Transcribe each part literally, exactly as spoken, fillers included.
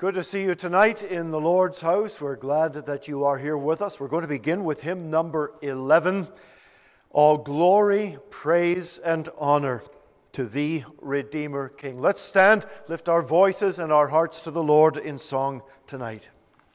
Good to see you tonight in the Lord's house. We're glad that you are here with us. We're going to begin with hymn number eleven. All glory, praise, and honor to thee, Redeemer King. Let's stand, lift our voices and our hearts to the Lord in song tonight.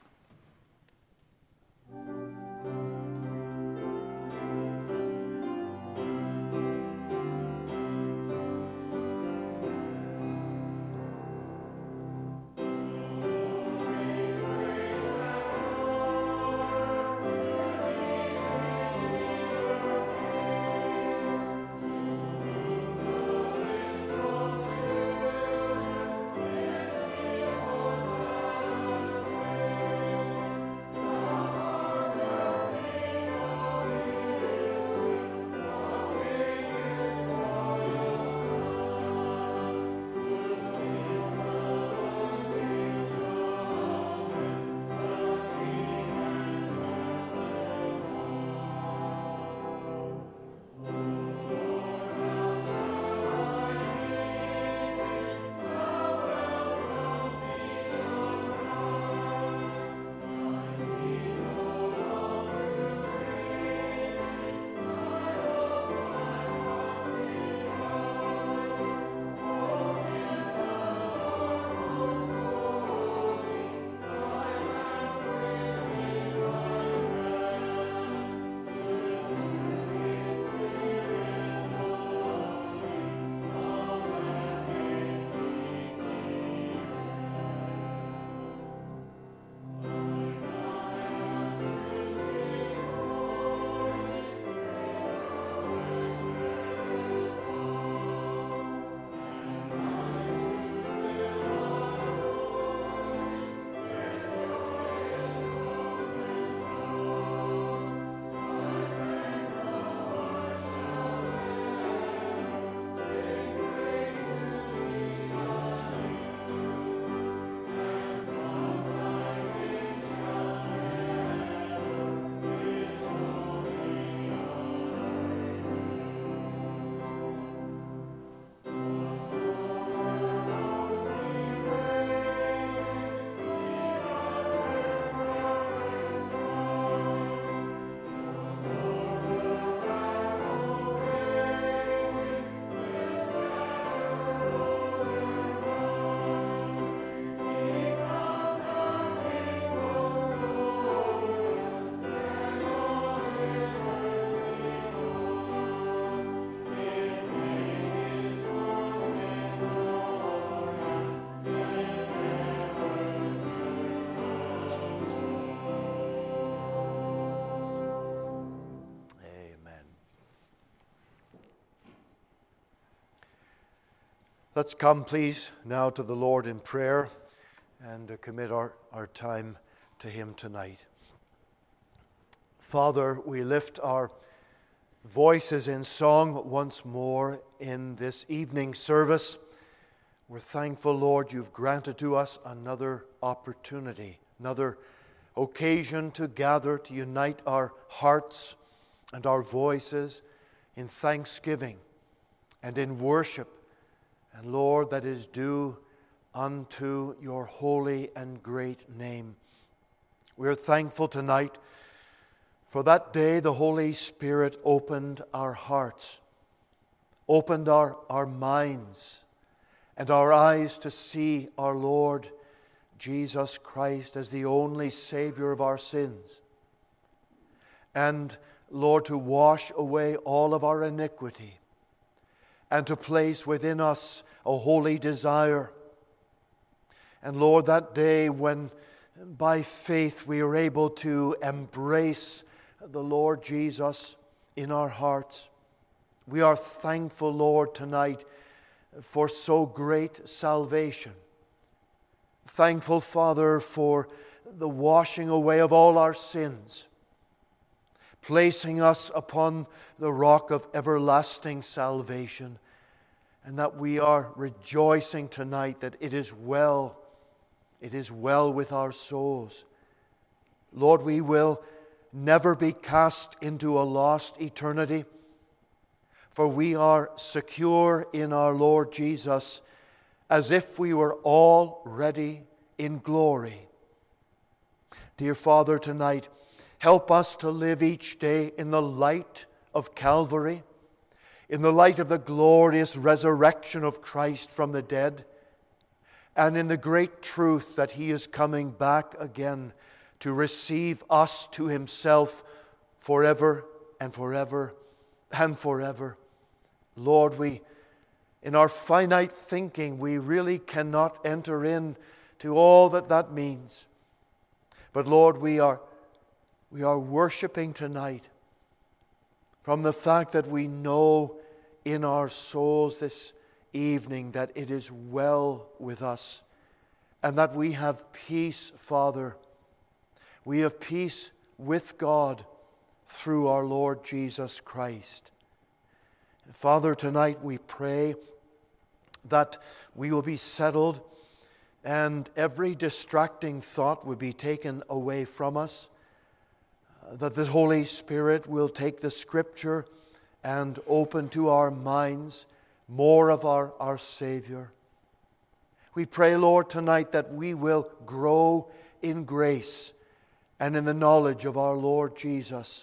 Let's come, please, now to the Lord in prayer and uh, commit our, our time to Him tonight. Father, we lift our voices in song once more in this evening service. We're thankful, Lord, you've granted to us another opportunity, another occasion to gather, to unite our hearts and our voices in thanksgiving and in worship. And Lord, that is due unto your holy and great name. We are thankful tonight for that day the Holy Spirit opened our hearts, opened our, our minds and our eyes to see our Lord Jesus Christ as the only Savior of our sins. And Lord, to wash away all of our iniquity and to place within us a holy desire. And Lord, that day when by faith we are able to embrace the Lord Jesus in our hearts, we are thankful, Lord, tonight for so great salvation. Thankful, Father, for the washing away of all our sins, placing us upon the rock of everlasting salvation, and that we are rejoicing tonight that it is well, it is well with our souls. Lord, we will never be cast into a lost eternity, for we are secure in our Lord Jesus, as if we were already in glory. Dear Father, tonight, help us to live each day in the light of Calvary, in the light of the glorious resurrection of Christ from the dead, and in the great truth that He is coming back again to receive us to Himself forever and forever and forever. Lord, we, in our finite thinking, we really cannot enter in to all that that means. But Lord, we are, we are worshiping tonight from the fact that we know in our souls this evening that it is well with us and that we have peace, Father. We have peace with God through our Lord Jesus Christ. And Father, tonight we pray that we will be settled and every distracting thought will be taken away from us, uh, that the Holy Spirit will take the Scripture and open to our minds more of our, our Savior. We pray, Lord, tonight that we will grow in grace and in the knowledge of our Lord Jesus.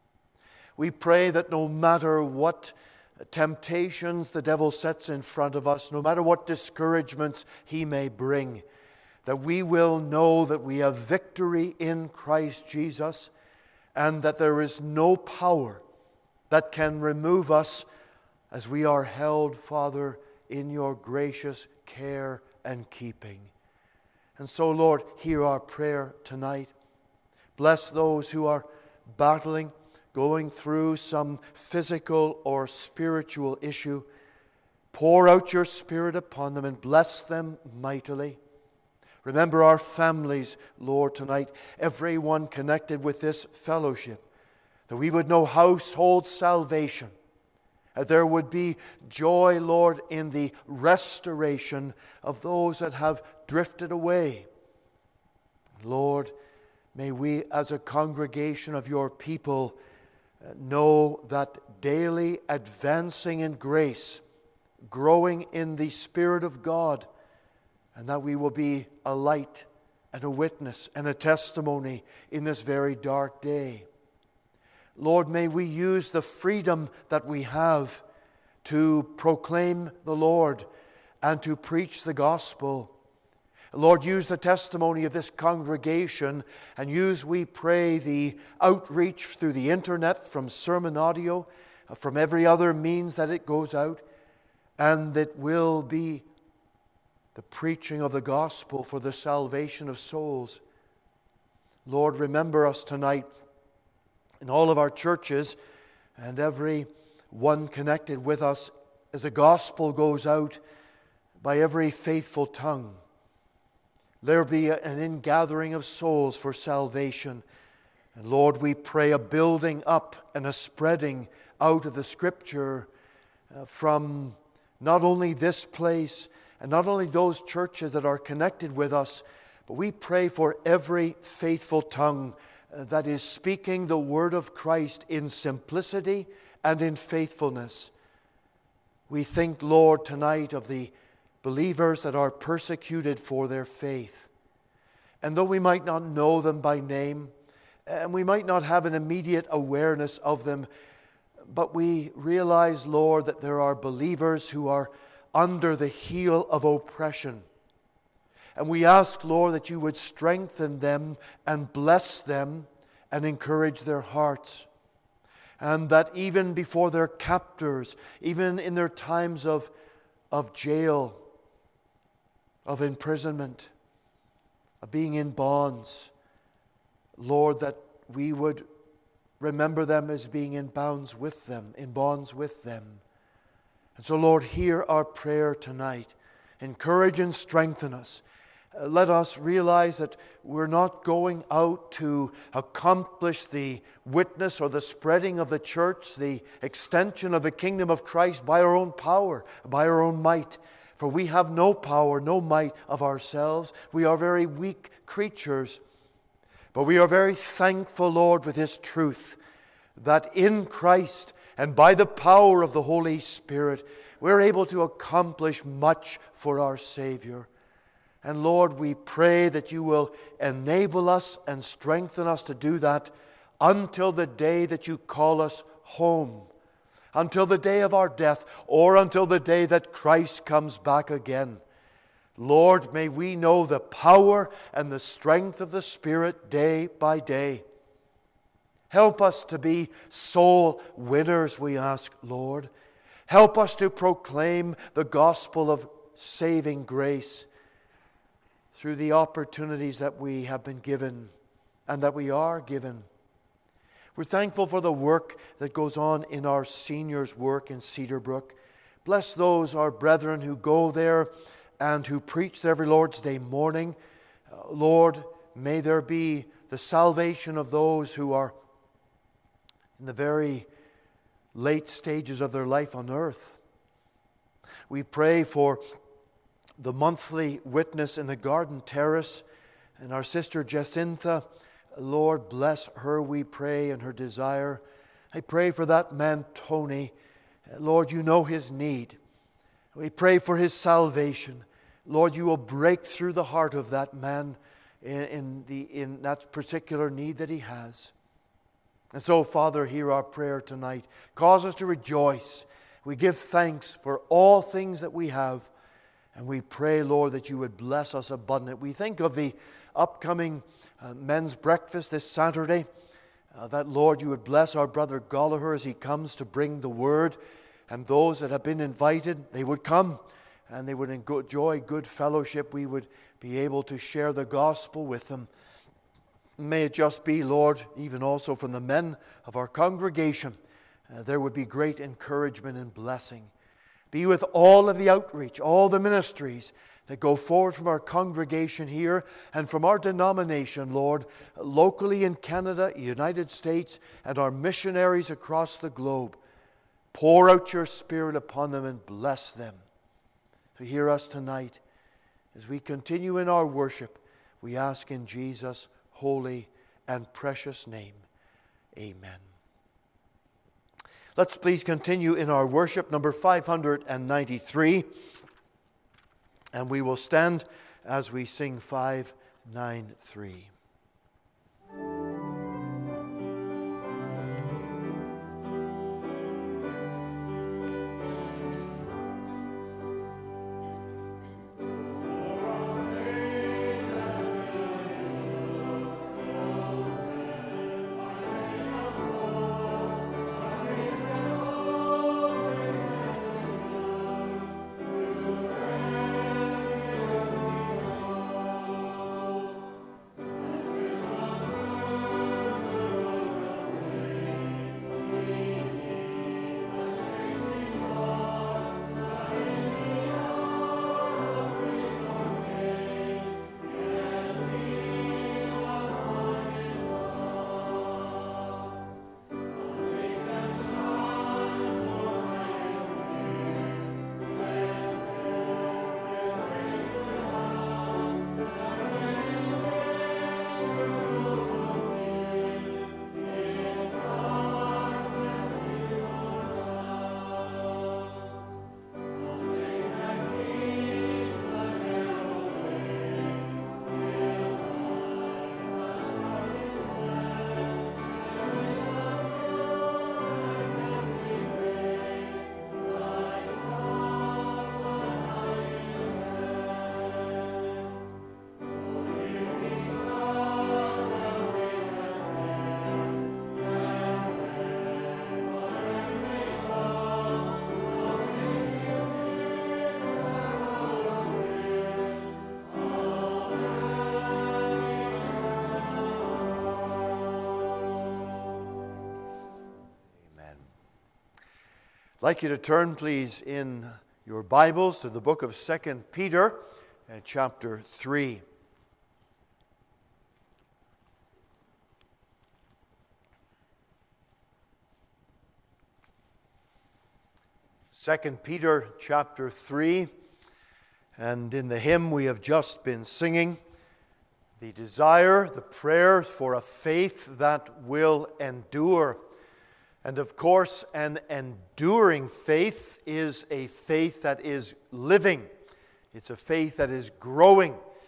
We pray that no matter what temptations the devil sets in front of us, no matter what discouragements he may bring, that we will know that we have victory in Christ Jesus and that there is no power that can remove us as we are held, Father, in your gracious care and keeping. And so, Lord, hear our prayer tonight. Bless those who are battling, going through some physical or spiritual issue. Pour out your Spirit upon them and bless them mightily. Remember our families, Lord, tonight, everyone connected with this fellowship, that we would know household salvation, that there would be joy, Lord, in the restoration of those that have drifted away. Lord, may we as a congregation of your people know that daily advancing in grace, growing in the Spirit of God, and that we will be a light and a witness and a testimony in this very dark day. Lord, may we use the freedom that we have to proclaim the Lord and to preach the gospel. Lord, use the testimony of this congregation and use, we pray, the outreach through the internet, from sermon audio, from every other means that it goes out, and that will be the preaching of the gospel for the salvation of souls. Lord, remember us tonight in all of our churches and every one connected with us as the gospel goes out by every faithful tongue. There be an ingathering of souls for salvation. And Lord, we pray a building up and a spreading out of the Scripture uh, from not only this place and not only those churches that are connected with us, but we pray for every faithful tongue uh, that is speaking the word of Christ in simplicity and in faithfulness. We think, Lord, tonight of the believers that are persecuted for their faith. And though we might not know them by name, and we might not have an immediate awareness of them, but we realize, Lord, that there are believers who are under the heel of oppression. And we ask, Lord, that you would strengthen them and bless them and encourage their hearts. And that even before their captors, even in their times of, of jail, of imprisonment, of being in bonds, Lord, that we would remember them as being in bonds with them, in bonds with them. And so, Lord, hear our prayer tonight. Encourage and strengthen us. Uh, let us realize that we're not going out to accomplish the witness or the spreading of the church, the extension of the kingdom of Christ by our own power, by our own might. For we have no power, no might of ourselves. We are very weak creatures. But we are very thankful, Lord, with this truth, that in Christ and by the power of the Holy Spirit, we're able to accomplish much for our Savior. And Lord, we pray that you will enable us and strengthen us to do that until the day that you call us home, until the day of our death, or until the day that Christ comes back again. Lord, may we know the power and the strength of the Spirit day by day. Help us to be soul winners, we ask, Lord. Help us to proclaim the gospel of saving grace through the opportunities that we have been given and that we are given. We're thankful for the work that goes on in our seniors' work in Cedarbrook. Bless those, our brethren, who go there and who preach every Lord's Day morning. Uh, Lord, may there be the salvation of those who are in the very late stages of their life on earth. We pray for the monthly witness in the garden terrace and our sister Jacinta. Lord, bless her, we pray, and her desire. I pray for that man, Tony. Lord, you know his need. We pray for his salvation. Lord, you will break through the heart of that man in, in, the, in that particular need that he has. And so, Father, hear our prayer tonight. Cause us to rejoice. We give thanks for all things that we have. And we pray, Lord, that you would bless us abundantly. We think of the upcoming uh, men's breakfast this Saturday. Uh, that, Lord, you would bless our brother Gallagher as he comes to bring the word. And those that have been invited, they would come and they would enjoy good fellowship. We would be able to share the gospel with them. May it just be, Lord, even also from the men of our congregation, uh, there would be great encouragement and blessing. Be with all of the outreach, all the ministries that go forward from our congregation here and from our denomination, Lord, locally in Canada, United States, and our missionaries across the globe. Pour out your Spirit upon them and bless them. To hear us tonight as we continue in our worship, we ask in Jesus' holy and precious name. Amen. Let's please continue in our worship, number five hundred ninety-three. And we will stand as we sing five ninety-three. I'd like you to turn, please, in your Bibles to the book of Second Peter, uh, chapter three. Second Peter, chapter three, and in the hymn we have just been singing, the desire, the prayer for a faith that will endure. And of course, an enduring faith is a faith that is living. It's a faith that is growing.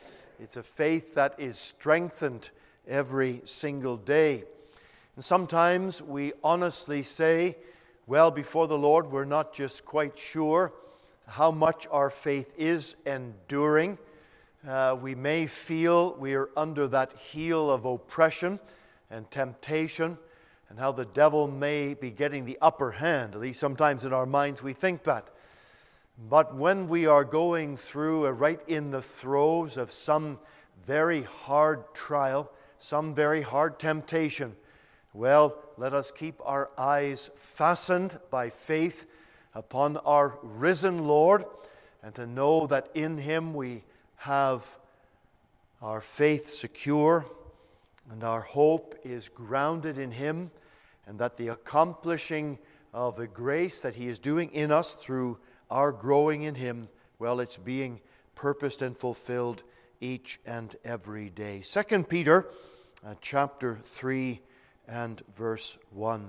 It's a faith that is strengthened every single day. And sometimes we honestly say, well, before the Lord, we're not just quite sure how much our faith is enduring. Uh, we may feel we are under that heel of oppression and temptation, and how the devil may be getting the upper hand. At least sometimes in our minds we think that. But when we are going through, uh, right in the throes of some very hard trial, some very hard temptation, well, let us keep our eyes fastened by faith upon our risen Lord, and to know that in Him we have our faith secure, and our hope is grounded in Him, and that the accomplishing of the grace that He is doing in us through our growing in Him, well, it's being purposed and fulfilled each and every day. Second Peter uh, chapter three and verse one.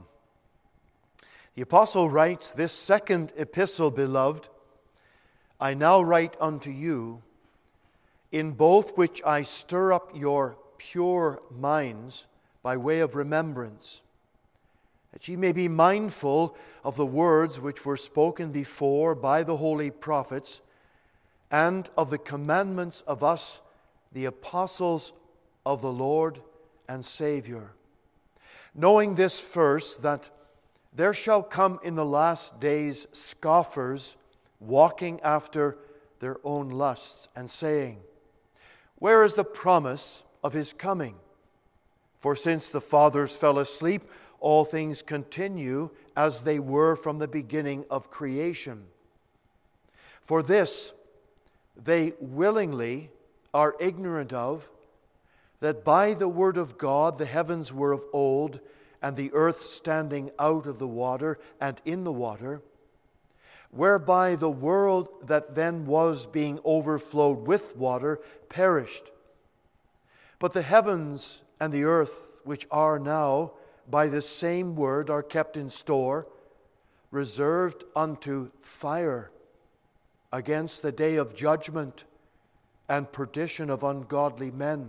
The apostle writes, "This second epistle, beloved, I now write unto you, in both which I stir up your pure minds by way of remembrance, that ye may be mindful of the words which were spoken before by the holy prophets, and of the commandments of us, the apostles of the Lord and Savior. Knowing this first, that there shall come in the last days scoffers, walking after their own lusts, and saying, Where is the promise of His coming? For since the fathers fell asleep, all things continue as they were from the beginning of creation. For this they willingly are ignorant of, that by the word of God the heavens were of old, and the earth standing out of the water and in the water, whereby the world that then was, being overflowed with water, perished. But the heavens and the earth, which are now by the same word, are kept in store, reserved unto fire, against the day of judgment and perdition of ungodly men.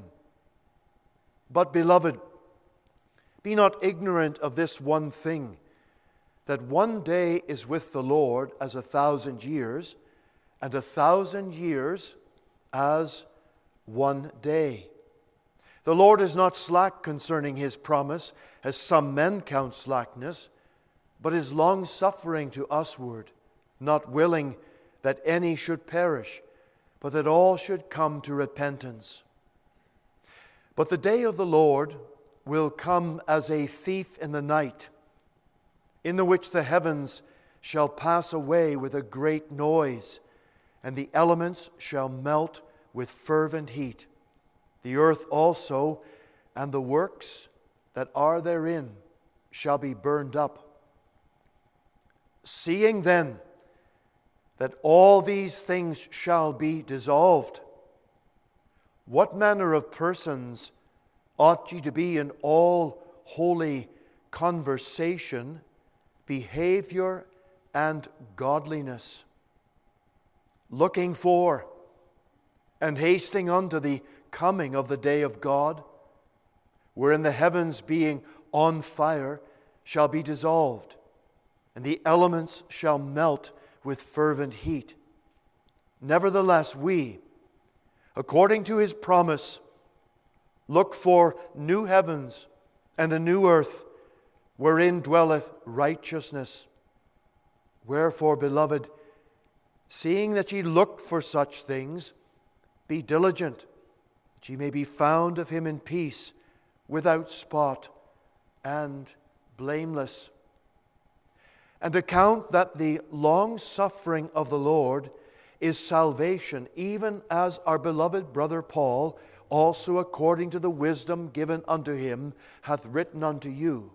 But, beloved, be not ignorant of this one thing, that one day is with the Lord as a thousand years, and a thousand years as one day. The Lord is not slack concerning His promise, as some men count slackness, but is long-suffering to usward, not willing that any should perish, but that all should come to repentance. But the day of the Lord will come as a thief in the night, in the which the heavens shall pass away with a great noise, and the elements shall melt with fervent heat. The earth also and the works that are therein shall be burned up. Seeing then that all these things shall be dissolved, what manner of persons ought ye to be in all holy conversation, behavior, and godliness, looking for and hasting unto the coming of the day of God, wherein the heavens being on fire shall be dissolved, and the elements shall melt with fervent heat. Nevertheless, we, according to His promise, look for new heavens and a new earth, wherein dwelleth righteousness. Wherefore, beloved, seeing that ye look for such things, be diligent, that ye may be found of Him in peace, without spot and blameless. And account that the long-suffering of the Lord is salvation, even as our beloved brother Paul, also according to the wisdom given unto him, hath written unto you,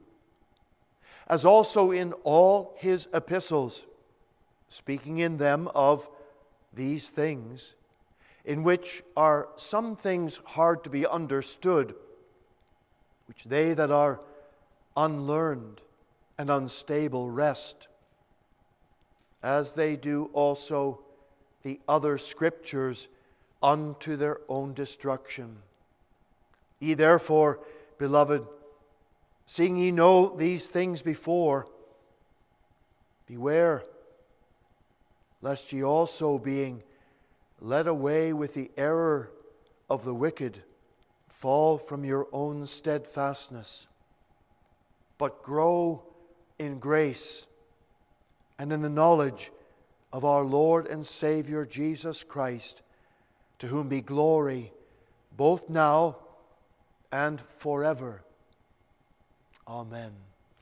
as also in all his epistles, speaking in them of these things, in which are some things hard to be understood, which they that are unlearned and unstable wrest, as they do also the other scriptures, unto their own destruction. Ye therefore, beloved, seeing ye know these things before, beware, lest ye also, being led away with the error of the wicked, fall from your own steadfastness, but grow in grace and in the knowledge of our Lord and Savior Jesus Christ, to whom be glory both now and forever. Amen.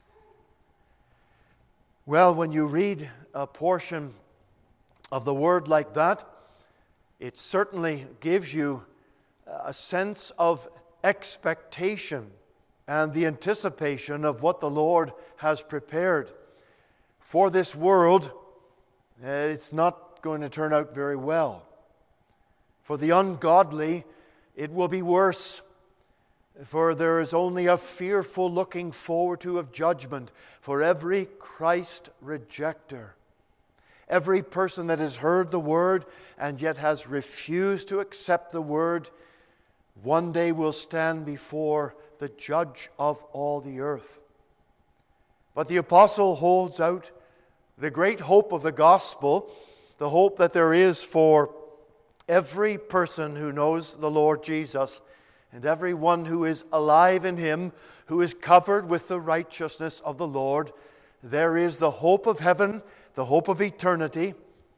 Well, when you read a portion of the Word like that, it certainly gives you a sense of expectation and the anticipation of what the Lord has prepared for this world. It's not going to turn out very well. For the ungodly, it will be worse. For there is only a fearful looking forward to of judgment for every Christ rejecter. Every person that has heard the Word and yet has refused to accept the Word, one day will stand before the Judge of all the earth. But the apostle holds out the great hope of the gospel, the hope that there is for every person who knows the Lord Jesus, and everyone who is alive in Him, who is covered with the righteousness of the Lord. There is the hope of heaven, the hope of eternity.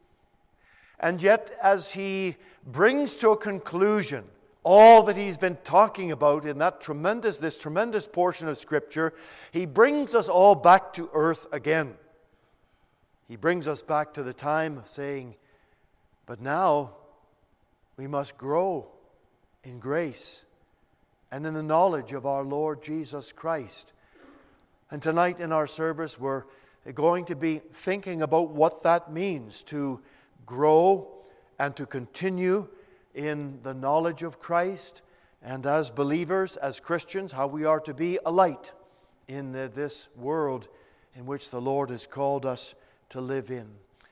And yet, as he brings to a conclusion all that he's been talking about in that tremendous, this tremendous portion of Scripture, he brings us all back to earth again. He brings us back to the time of saying, but now we must grow in grace and in the knowledge of our Lord Jesus Christ. And tonight in our service, we're going to be thinking about what that means to grow and to continue in the knowledge of Christ, and as believers, as Christians, how we are to be a light in the, this world in which the Lord has called us to live in.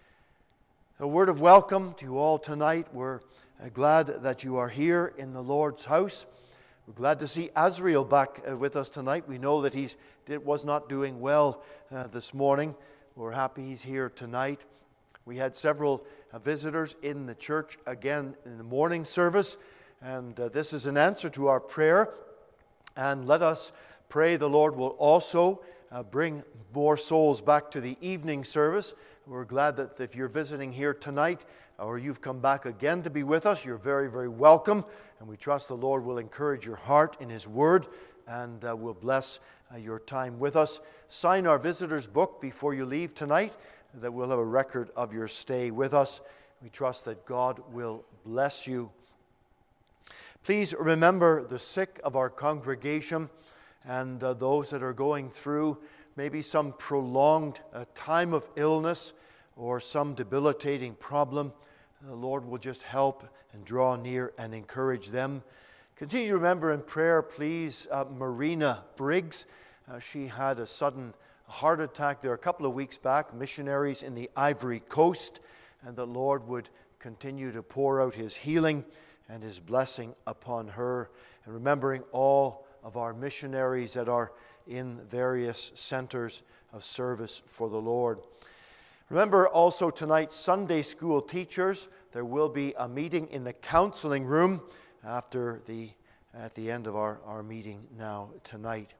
A word of welcome to you all tonight. We're glad that you are here in the Lord's house. We're glad to see Azrael back with us tonight. We know that he was not doing well uh, this morning. We're happy he's here tonight. We had several uh, visitors in the church again in the morning service, and uh, this is an answer to our prayer. And let us pray the Lord will also uh, bring more souls back to the evening service. We're glad that if you're visiting here tonight, or you've come back again to be with us, you're very, very welcome. And we trust the Lord will encourage your heart in His Word and uh, will bless uh, your time with us. Sign our visitor's book before you leave tonight, that we'll have a record of your stay with us. We trust that God will bless you. Please remember the sick of our congregation and uh, those that are going through maybe some prolonged uh, time of illness or some debilitating problem. The Lord will just help and draw near and encourage them. Continue to remember in prayer, please, uh, Marina Briggs. Uh, she had a sudden heart attack there a couple of weeks back, missionaries in the Ivory Coast, and the Lord would continue to pour out His healing and His blessing upon her. And remembering all of our missionaries that are in various centers of service for the Lord. Remember also tonight, Sunday school teachers, there will be a meeting in the counseling room after the at the end of our, our meeting now tonight.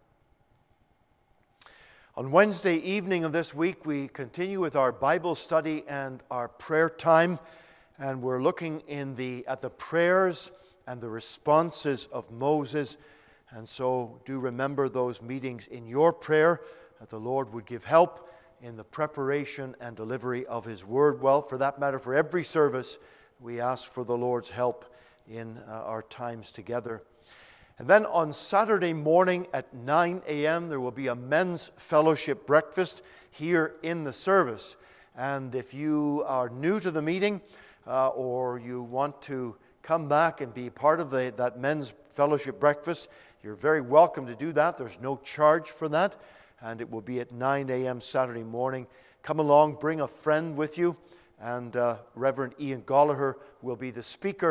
On Wednesday evening of this week, we continue with our Bible study and our prayer time, and we're looking in the at the prayers and the responses of Moses. And so do remember those meetings in your prayer, that the Lord would give help in the preparation and delivery of His Word. Well, for that matter, for every service, we ask for the Lord's help in uh, our times together. And then on Saturday morning at nine a.m., there will be a men's fellowship breakfast here in the service. And if you are new to the meeting uh, or you want to come back and be part of the, that men's fellowship breakfast, you're very welcome to do that. There's no charge for that. And it will be at nine a.m. Saturday morning. Come along, bring a friend with you, and uh, Reverend Ian Gallagher will be the speaker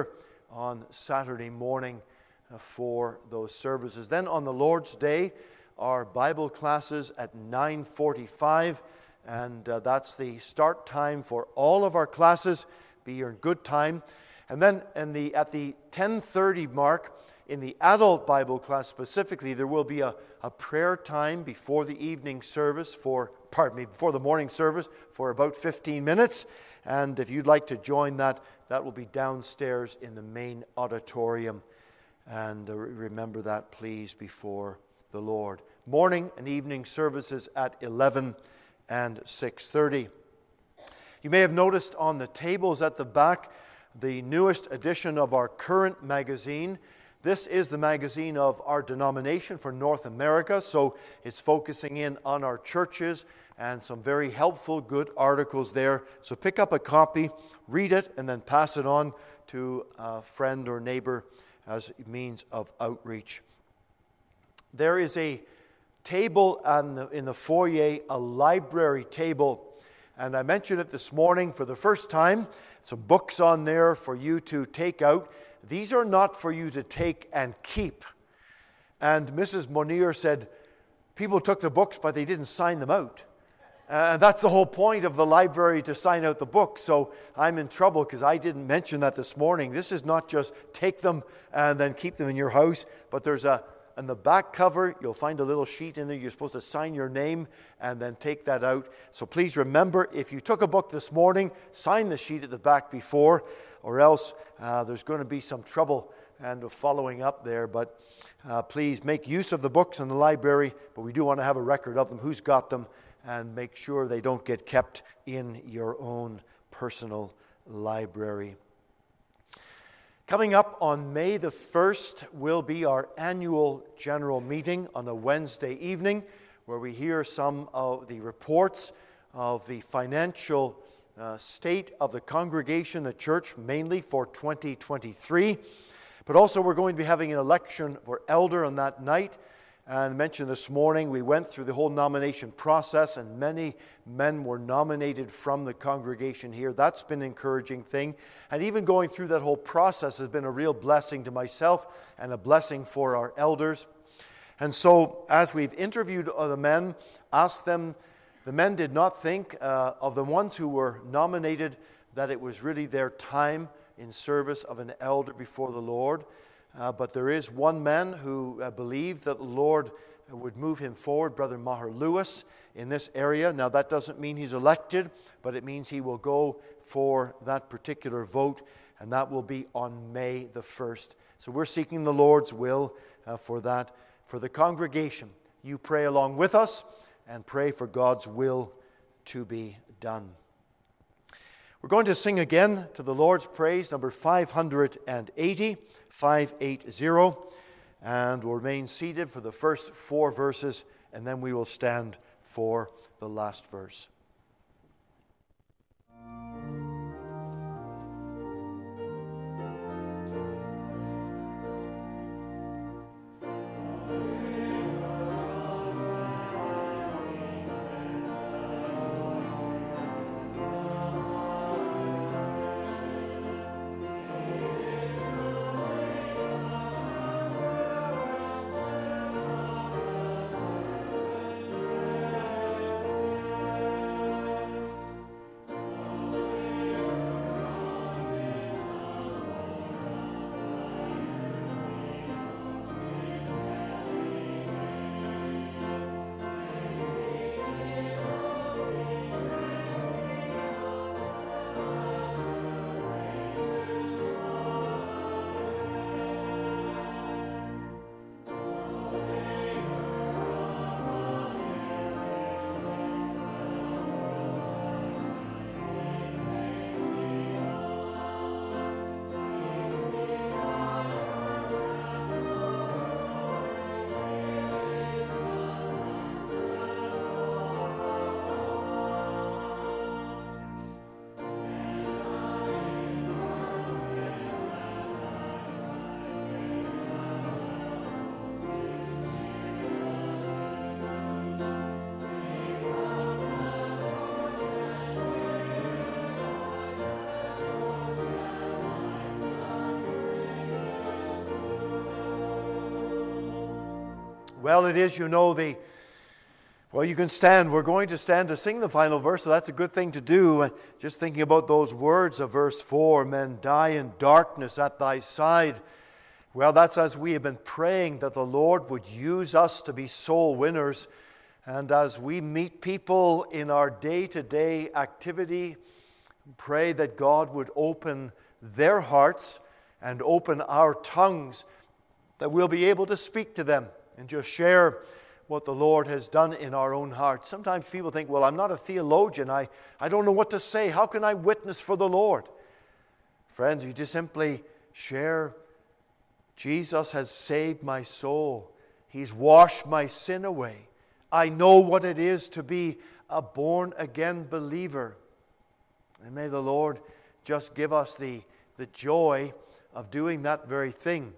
on Saturday morning uh, for those services. Then on the Lord's Day, our Bible classes at nine forty-five, and uh, that's the start time for all of our classes. Be here in good time. And then in the, at the ten thirty mark, in the adult Bible class specifically, there will be a, a prayer time before the evening service for, pardon me, before the morning service for about fifteen minutes. And if you'd like to join that, that will be downstairs in the main auditorium. And uh, remember that, please, before the Lord. Morning and evening services at eleven and six thirty. You may have noticed on the tables at the back the newest edition of our Current magazine. This is the magazine of our denomination for North America, so it's focusing in on our churches and some very helpful, good articles there. So pick up a copy, read it, and then pass it on to a friend or neighbor as a means of outreach. There is a table on the, in the foyer, a library table, and I mentioned it this morning for the first time. Some books on there for you to take out. These are not for you to take and keep. And Missus Monier said, people took the books, but they didn't sign them out. And that's the whole point of the library, to sign out the books. So I'm in trouble because I didn't mention that this morning. This is not just take them and then keep them in your house, but there's a, on the back cover, you'll find a little sheet in there. You're supposed to sign your name and then take that out. So please remember, if you took a book this morning, sign the sheet at the back before, or else uh, there's going to be some trouble and following up there. But uh, please make use of the books in the library, but we do want to have a record of them, who's got them, and make sure they don't get kept in your own personal library. Coming up on May the first will be our annual general meeting on a Wednesday evening, where we hear some of the reports of the financial uh, state of the congregation, the church, mainly for twenty twenty-three. But also we're going to be having an election for elder on that night. And mentioned this morning, we went through the whole nomination process, and many men were nominated from the congregation here. That's been an encouraging thing. And even going through that whole process has been a real blessing to myself and a blessing for our elders. And so, as we've interviewed the men, asked them, the men did not think uh, of the ones who were nominated that it was really their time in service of an elder before the Lord. Uh, but there is one man who uh, believed that the Lord would move him forward, Brother Maher Lewis, in this area. Now, that doesn't mean he's elected, but it means he will go for that particular vote, and that will be on May the first. So we're seeking the Lord's will uh, for that, for the congregation. You pray along with us and pray for God's will to be done. We're going to sing again to the Lord's praise, number five eighty, five eighty, and we'll remain seated for the first four verses, and then we will stand for the last verse. Thank you. Well, it is, you know, the, well, you can stand. We're going to stand to sing the final verse, so that's a good thing to do. Just thinking about those words of verse four, men die in darkness at thy side. Well, that's as we have been praying that the Lord would use us to be soul winners. And as we meet people in our day-to-day activity, pray that God would open their hearts and open our tongues, that we'll be able to speak to them and just share what the Lord has done in our own hearts. Sometimes people think, well, I'm not a theologian. I, I don't know what to say. How can I witness for the Lord? Friends, you just simply share, Jesus has saved my soul. He's washed my sin away. I know what it is to be a born-again believer. And may the Lord just give us the, the joy of doing that very thing.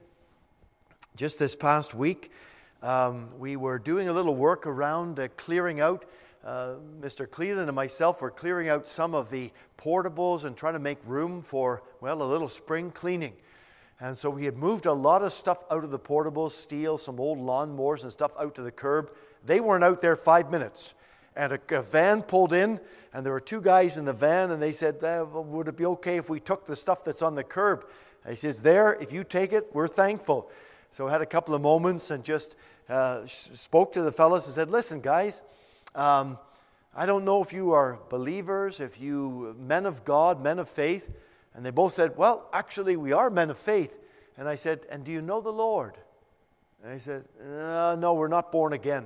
Just this past week, um, we were doing a little work around uh, clearing out. Uh, Mister Cleland and myself were clearing out some of the portables and trying to make room for, well, a little spring cleaning. And so we had moved a lot of stuff out of the portables, steel, some old lawnmowers and stuff out to the curb. They weren't out there five minutes. And a, a van pulled in, and there were two guys in the van, and they said, uh, would it be okay if we took the stuff that's on the curb? And he says, there, if you take it, we're thankful. So I had a couple of moments and just uh, spoke to the fellas and said, listen, guys, um, I don't know if you are believers, if you men of God, men of faith. And they both said, well, actually, we are men of faith. And I said, and do you know the Lord? And they said, uh, no, we're not born again.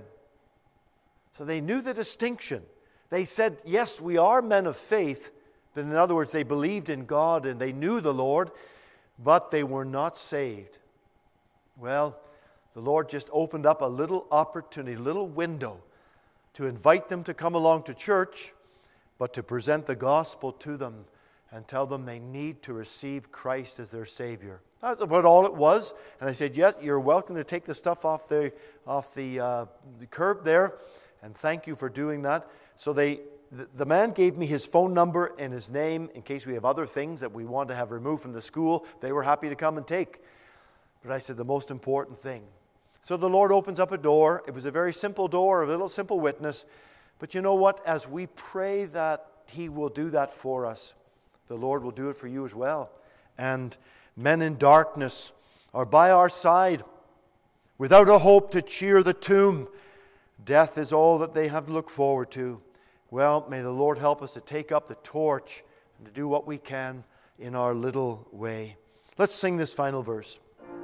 So they knew the distinction. They said, yes, we are men of faith. But in other words, they believed in God and they knew the Lord, but they were not saved. Well, the Lord just opened up a little opportunity, a little window to invite them to come along to church, but to present the gospel to them and tell them they need to receive Christ as their Savior. That's about all it was. And I said, yes, you're welcome to take the stuff off the, off the, uh, the curb there. And thank you for doing that. So they, the, the man gave me his phone number and his name in case we have other things that we want to have removed from the school. They were happy to come and take. But I said the most important thing. So the Lord opens up a door. It was a very simple door, a little simple witness. But you know what? As we pray that He will do that for us, the Lord will do it for you as well. And men in darkness are by our side, without a hope to cheer the tomb. Death is all that they have to look forward to. Well, may the Lord help us to take up the torch and to do what we can in our little way. Let's sing this final verse.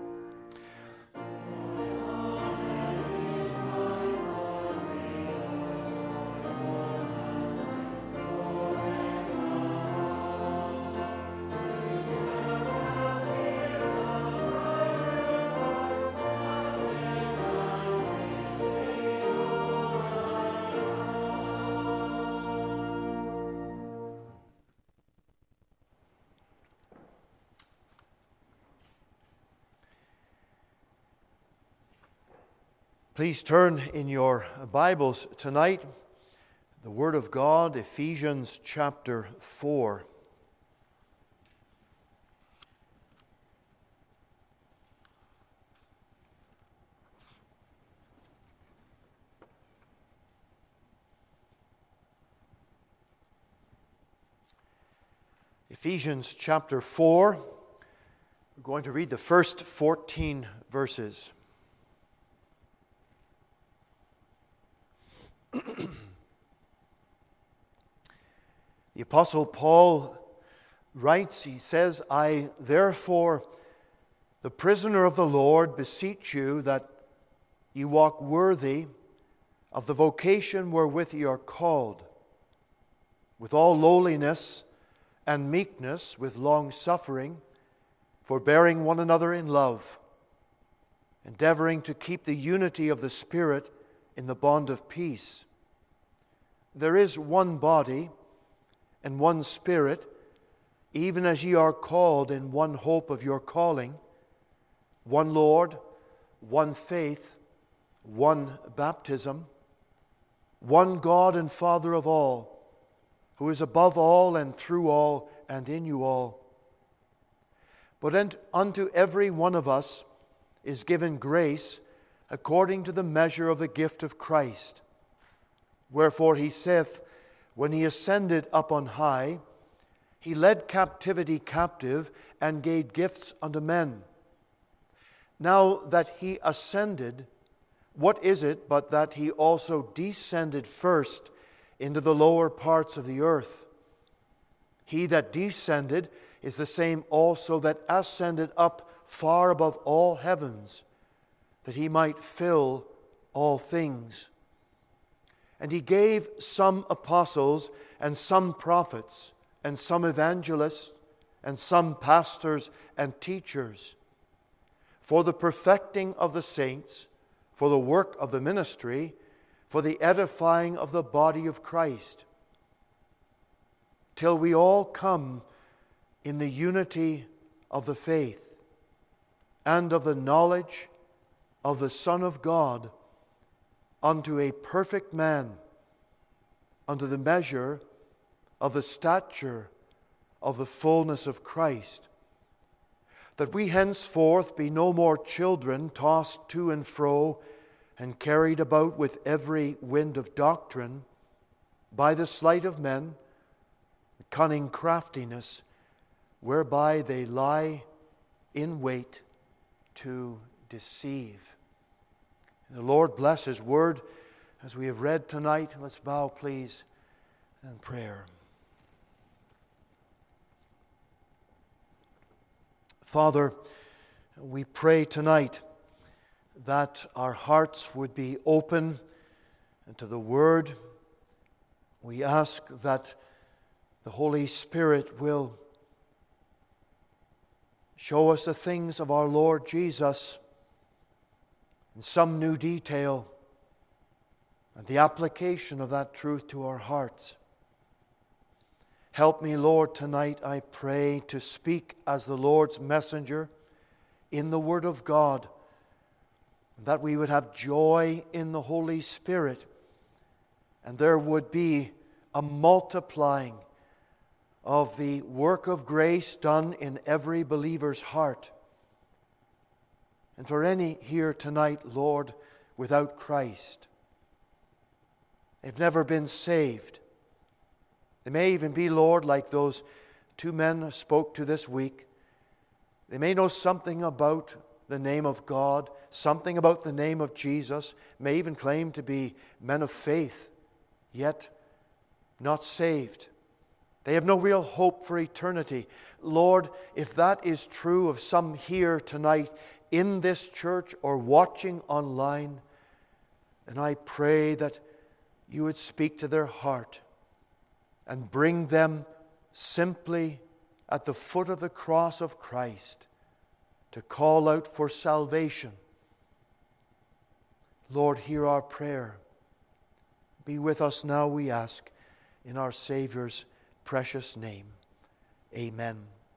Please turn in your Bibles tonight, the Word of God, Ephesians chapter four. Ephesians chapter four, we're going to read the first fourteen verses. The Apostle Paul writes, he says, I therefore, the prisoner of the Lord, beseech you that you walk worthy of the vocation wherewith ye are called, with all lowliness and meekness, with long suffering, forbearing one another in love, endeavoring to keep the unity of the Spirit in the bond of peace. There is one body and one Spirit, even as ye are called in one hope of your calling, one Lord, one faith, one baptism, one God and Father of all, who is above all and through all and in you all. But unto every one of us is given grace according to the measure of the gift of Christ. Wherefore he saith, when he ascended up on high, he led captivity captive, and gave gifts unto men. Now that he ascended, what is it but that he also descended first into the lower parts of the earth? He that descended is the same also that ascended up far above all heavens, that he might fill all things. And he gave some apostles, and some prophets, and some evangelists, and some pastors and teachers, for the perfecting of the saints, for the work of the ministry, for the edifying of the body of Christ, till we all come in the unity of the faith and of the knowledge of the Son of God, unto a perfect man, unto the measure of the stature of the fullness of Christ, that we henceforth be no more children, tossed to and fro and carried about with every wind of doctrine, by the sleight of men, cunning craftiness, whereby they lie in wait to deceive. The Lord bless His word as we have read tonight. Let's bow, please, in prayer. Father, we pray tonight that our hearts would be open to the Word. We ask that the Holy Spirit will show us the things of our Lord Jesus in some new detail, and the application of that truth to our hearts. Help me, Lord, tonight, I pray, to speak as the Lord's messenger in the Word of God, that we would have joy in the Holy Spirit, and there would be a multiplying of the work of grace done in every believer's heart. And for any here tonight, Lord, without Christ, they've never been saved. They may even be, Lord, like those two men I spoke to this week. They may know something about the name of God, something about the name of Jesus, may even claim to be men of faith, yet not saved. They have no real hope for eternity. Lord, if that is true of some here tonight in this church or watching online, then I pray that you would speak to their heart and bring them simply at the foot of the cross of Christ to call out for salvation. Lord, hear our prayer. Be with us now, we ask, in our Savior's precious name. Amen.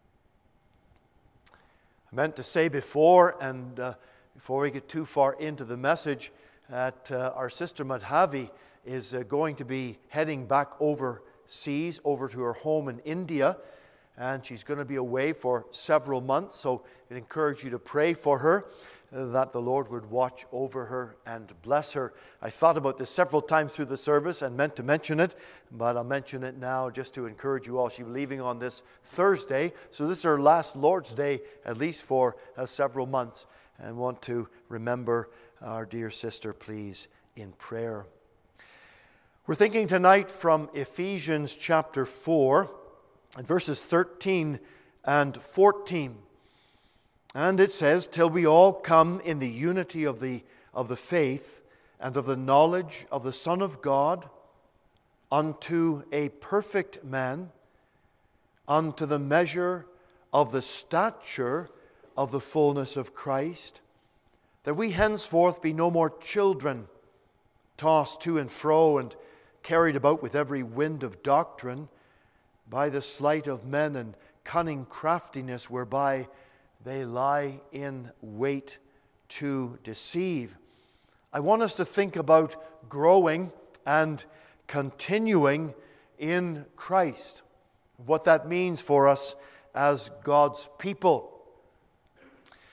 I meant to say before, and uh, before we get too far into the message, that uh, our sister Madhavi is uh, going to be heading back overseas, over to her home in India, and she's going to be away for several months, so I encourage you to pray for her, uh, that the Lord would watch over her and bless her. I thought about this several times through the service and meant to mention it, but I'll mention it now just to encourage you all. She'll be leaving on this Thursday, so this is her last Lord's Day, at least for uh, several months, and want to remember our dear sister, please, in prayer. We're thinking tonight from Ephesians chapter four, and verses thirteen and fourteen. And it says, till we all come in the unity of the, of the faith and of the knowledge of the Son of God, unto a perfect man, unto the measure of the stature of the fullness of Christ, that we henceforth be no more children, tossed to and fro and carried about with every wind of doctrine, by the sleight of men and cunning craftiness, whereby they lie in wait to deceive. I want us to think about growing and continuing in Christ, what that means for us as God's people.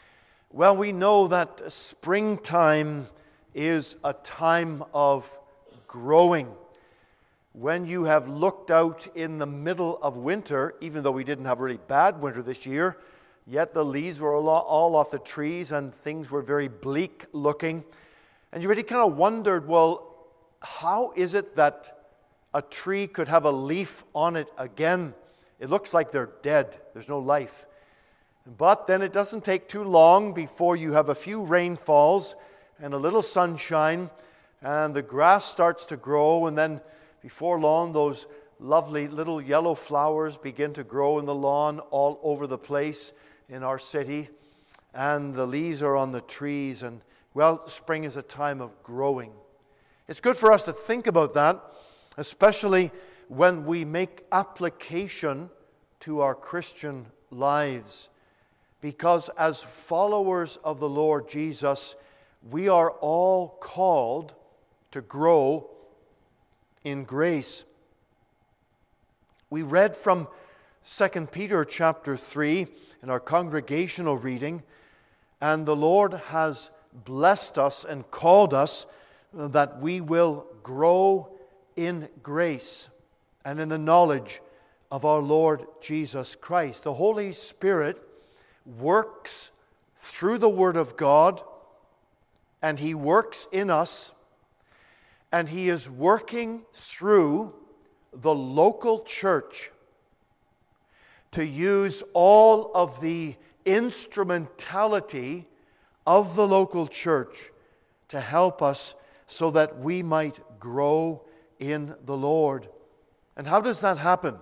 Well, we know that springtime is a time of growing. When you have looked out in the middle of winter, even though we didn't have a really bad winter this year, yet the leaves were all off the trees and things were very bleak looking. And you really kind of wondered, well, how is it that a tree could have a leaf on it again? It looks like they're dead. There's no life. But then it doesn't take too long before you have a few rainfalls and a little sunshine, and the grass starts to grow, and then before long those lovely little yellow flowers begin to grow in the lawn all over the place in our city, and the leaves are on the trees, and well, spring is a time of growing. It's good for us to think about that, especially when we make application to our Christian lives. Because as followers of the Lord Jesus, we are all called to grow in grace. We read from Second Peter chapter three in our congregational reading, and the Lord has blessed us and called us that we will grow in grace and in the knowledge of our Lord Jesus Christ. The Holy Spirit works through the Word of God, and He works in us, and He is working through the local church to use all of the instrumentality of the local church to help us so that we might grow in the Lord. And how does that happen?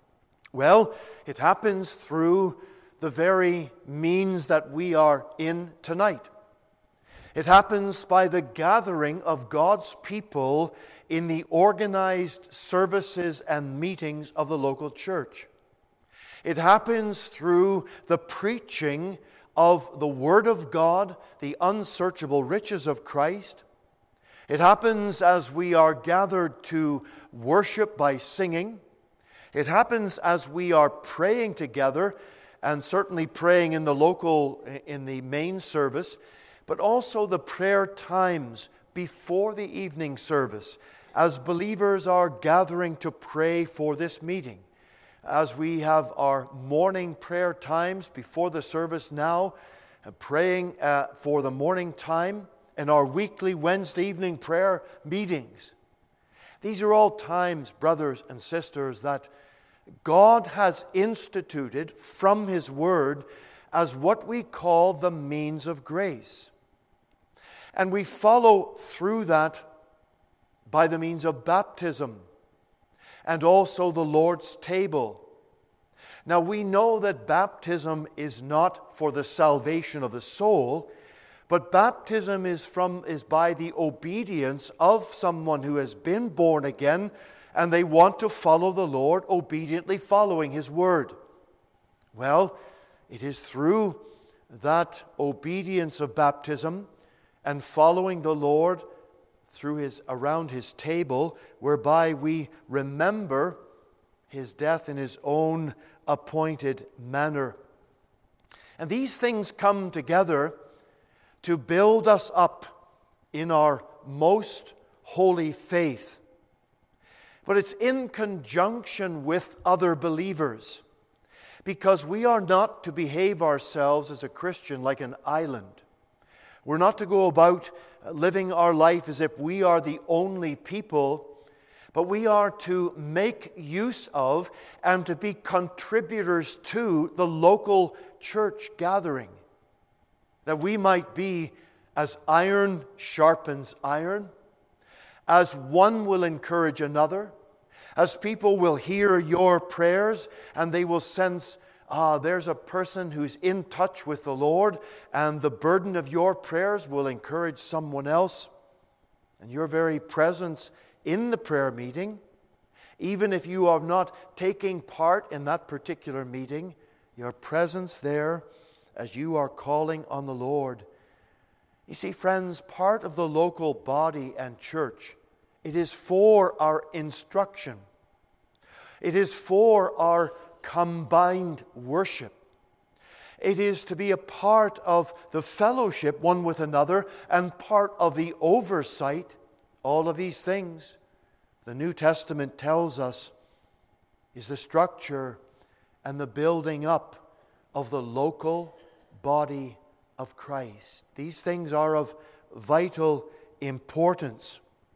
Well, it happens through the very means that we are in tonight. It happens by the gathering of God's people in the organized services and meetings of the local church. It happens through the preaching of the Word of God, the unsearchable riches of Christ. It happens as we are gathered to worship by singing. It happens as we are praying together, and certainly praying in the local, in the main service, but also the prayer times before the evening service, as believers are gathering to pray for this meeting. As we have our morning prayer times before the service now, praying uh, for the morning time, and our weekly Wednesday evening prayer meetings. These are all times, brothers and sisters, that God has instituted from His Word as what we call the means of grace. And we follow through that by the means of baptism and also the Lord's table. Now we know that baptism is not for the salvation of the soul, but baptism is from is by the obedience of someone who has been born again, and they want to follow the Lord, obediently following His Word. Well, it is through that obedience of baptism and following the Lord through His around His table, whereby we remember His death in His own appointed manner. And these things come together to build us up in our most holy faith. But it's in conjunction with other believers, because we are not to behave ourselves as a Christian like an island. We're not to go about living our life as if we are the only people, but we are to make use of and to be contributors to the local church gathering, that we might be as iron sharpens iron, as one will encourage another, as people will hear your prayers and they will sense, ah, there's a person who's in touch with the Lord, and the burden of your prayers will encourage someone else. And your very presence in the prayer meeting, even if you are not taking part in that particular meeting, your presence there as you are calling on the Lord. You see, friends, part of the local body and church, it is for our instruction. It is for our combined worship. It is to be a part of the fellowship one with another and part of the oversight. All of these things, the New Testament tells us, is the structure and the building up of the local body of Christ. These things are of vital importance.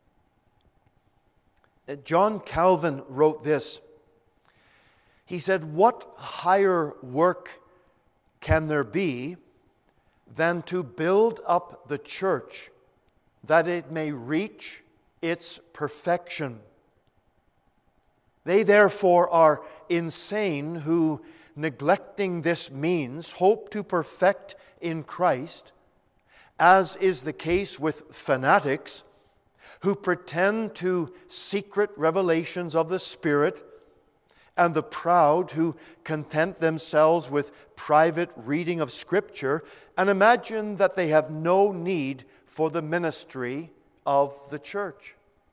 John Calvin wrote this. He said, "What higher work can there be than to build up the church that it may reach its perfection? They therefore are insane who, neglecting this means, hope to perfect in Christ, as is the case with fanatics who pretend to secret revelations of the Spirit, and the proud who content themselves with private reading of Scripture and imagine that they have no need for the ministry of the church."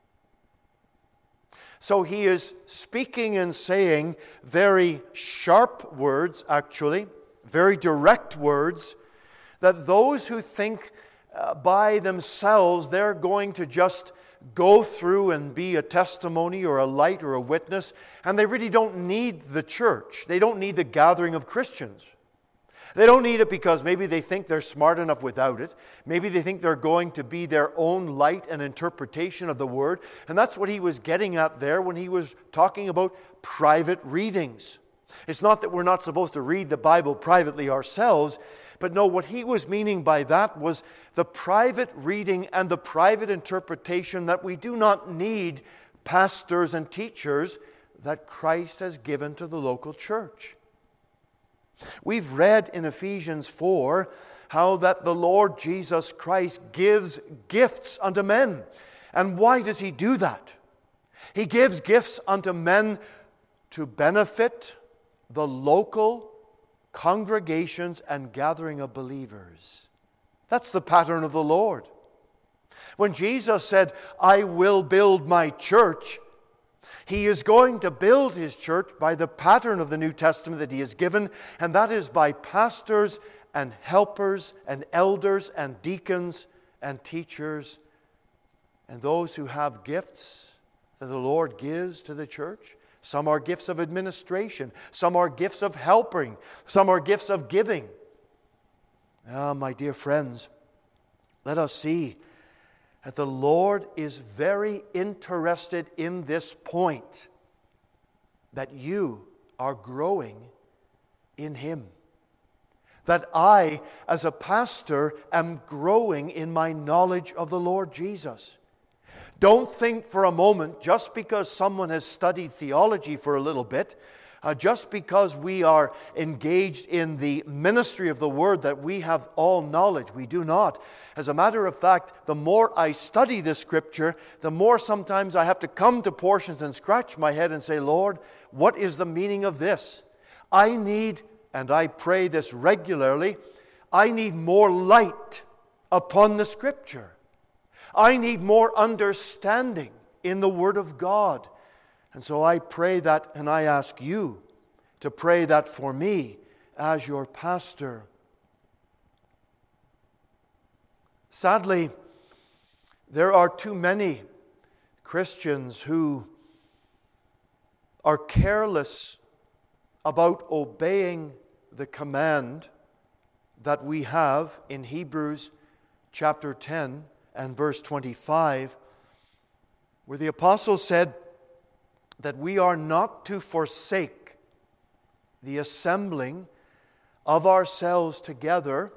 So he is speaking and saying very sharp words, actually, very direct words, that those who think uh, by themselves they're going to just go through and be a testimony or a light or a witness, and they really don't need the church. They don't need the gathering of Christians. They don't need it because maybe they think they're smart enough without it. Maybe they think they're going to be their own light and interpretation of the Word. And that's what he was getting at there when he was talking about private readings. It's not that we're not supposed to read the Bible privately ourselves, but no, what he was meaning by that was the private reading and the private interpretation that we do not need pastors and teachers that Christ has given to the local church. We've read in Ephesians four how that the Lord Jesus Christ gives gifts unto men. And why does he do that? He gives gifts unto men to benefit the local congregations and gathering of believers. That's the pattern of the Lord. When Jesus said, "I will build my church," he is going to build his church by the pattern of the New Testament that he has given, and that is by pastors and helpers and elders and deacons and teachers and those who have gifts that the Lord gives to the church. Some are gifts of administration. Some are gifts of helping. Some are gifts of giving. Ah, my dear friends, let us see that the Lord is very interested in this point, that you are growing in Him. That I, as a pastor, am growing in my knowledge of the Lord Jesus. Don't think for a moment, just because someone has studied theology for a little bit, uh, just because we are engaged in the ministry of the Word, that we have all knowledge. We do not. As a matter of fact, the more I study the Scripture, the more sometimes I have to come to portions and scratch my head and say, "Lord, what is the meaning of this?" I need, and I pray this regularly, I need more light upon the Scripture. I need more understanding in the Word of God. And so I pray that, and I ask you to pray that for me as your pastor. Sadly, there are too many Christians who are careless about obeying the command that we have in Hebrews chapter ten and verse twenty-five, where the apostle said that we are not to forsake the assembling of ourselves together,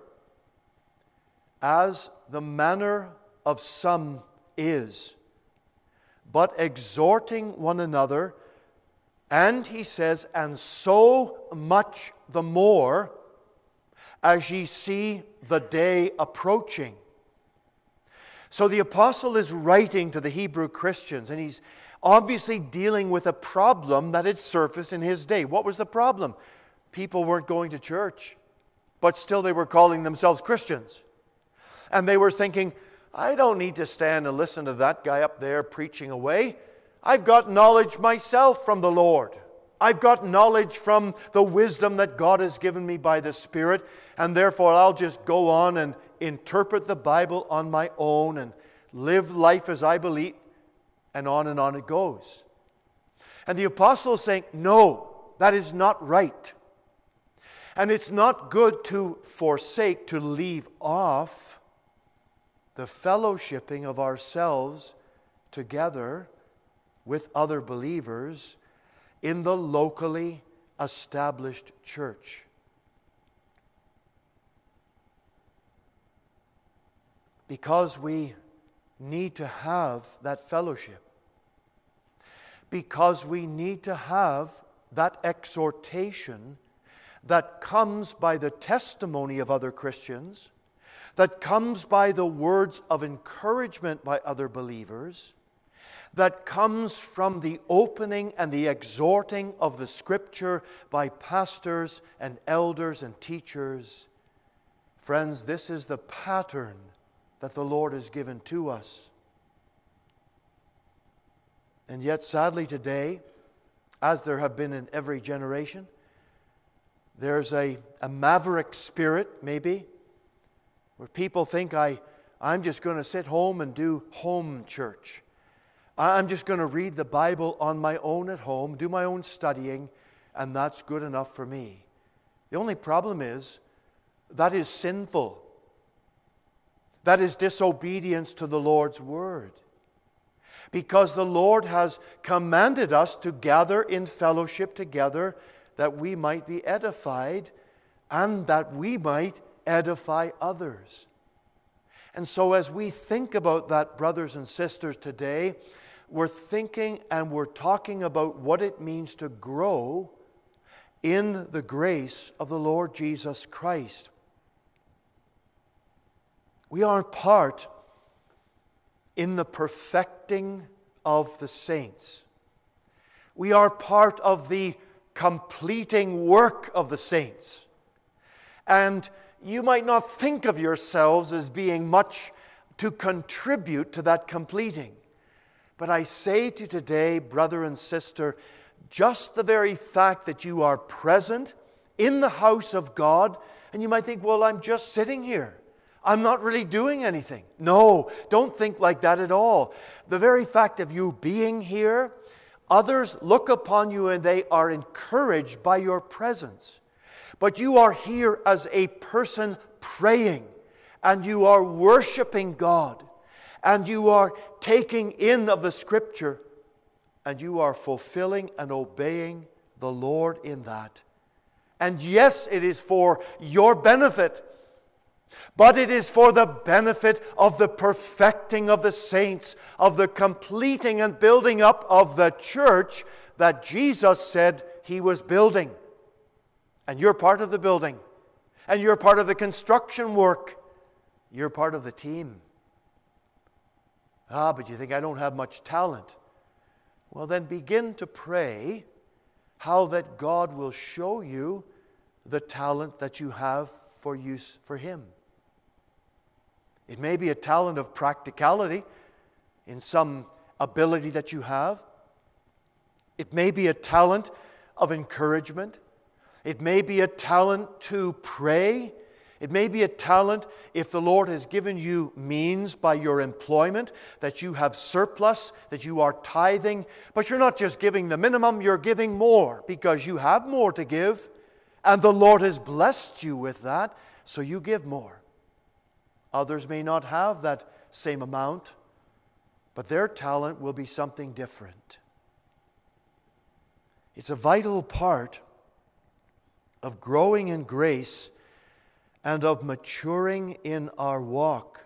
as the manner of some is, but exhorting one another, and he says, and so much the more as ye see the day approaching. So the apostle is writing to the Hebrew Christians, and he's obviously dealing with a problem that had surfaced in his day. What was the problem? People weren't going to church, but still they were calling themselves Christians. And they were thinking, I don't need to stand and listen to that guy up there preaching away. I've got knowledge myself from the Lord. I've got knowledge from the wisdom that God has given me by the Spirit, and therefore I'll just go on and interpret the Bible on my own and live life as I believe, and on and on it goes. And the apostle is saying, no, that is not right. And it's not good to forsake, to leave off the fellowshipping of ourselves together with other believers in the locally established church. Because we need to have that fellowship. Because we need to have that exhortation that comes by the testimony of other Christians, that comes by the words of encouragement by other believers, that comes from the opening and the exhorting of the Scripture by pastors and elders and teachers. Friends, this is the pattern that the Lord has given to us. And yet, sadly today, as there have been in every generation, there's a, a maverick spirit, maybe, where people think, I, I'm just going to sit home and do home church. I'm just going to read the Bible on my own at home, do my own studying, and that's good enough for me. The only problem is, that is sinful. That is disobedience to the Lord's Word. Because the Lord has commanded us to gather in fellowship together that we might be edified and that we might edify others. And so as we think about that, brothers and sisters, today, we're thinking and we're talking about what it means to grow in the grace of the Lord Jesus Christ. We are part in the perfecting of the saints. We are part of the completing work of the saints. And you might not think of yourselves as being much to contribute to that completing. But I say to you today, brother and sister, just the very fact that you are present in the house of God, and you might think, well, I'm just sitting here. I'm not really doing anything. No, don't think like that at all. The very fact of you being here, others look upon you and they are encouraged by your presence. But you are here as a person praying, and you are worshiping God, and you are taking in of the Scripture, and you are fulfilling and obeying the Lord in that. And yes, it is for your benefit, but it is for the benefit of the perfecting of the saints, of the completing and building up of the church that Jesus said He was building. And you're part of the building. And you're part of the construction work. You're part of the team. Ah, but you think I don't have much talent. Well, then begin to pray how that God will show you the talent that you have for use for Him. It may be a talent of practicality in some ability that you have. It may be a talent of encouragement. It may be a talent to pray. It may be a talent, if the Lord has given you means by your employment, that you have surplus, that you are tithing, but you're not just giving the minimum, you're giving more because you have more to give, and the Lord has blessed you with that, so you give more. Others may not have that same amount, but their talent will be something different. It's a vital part of growing in grace and of maturing in our walk.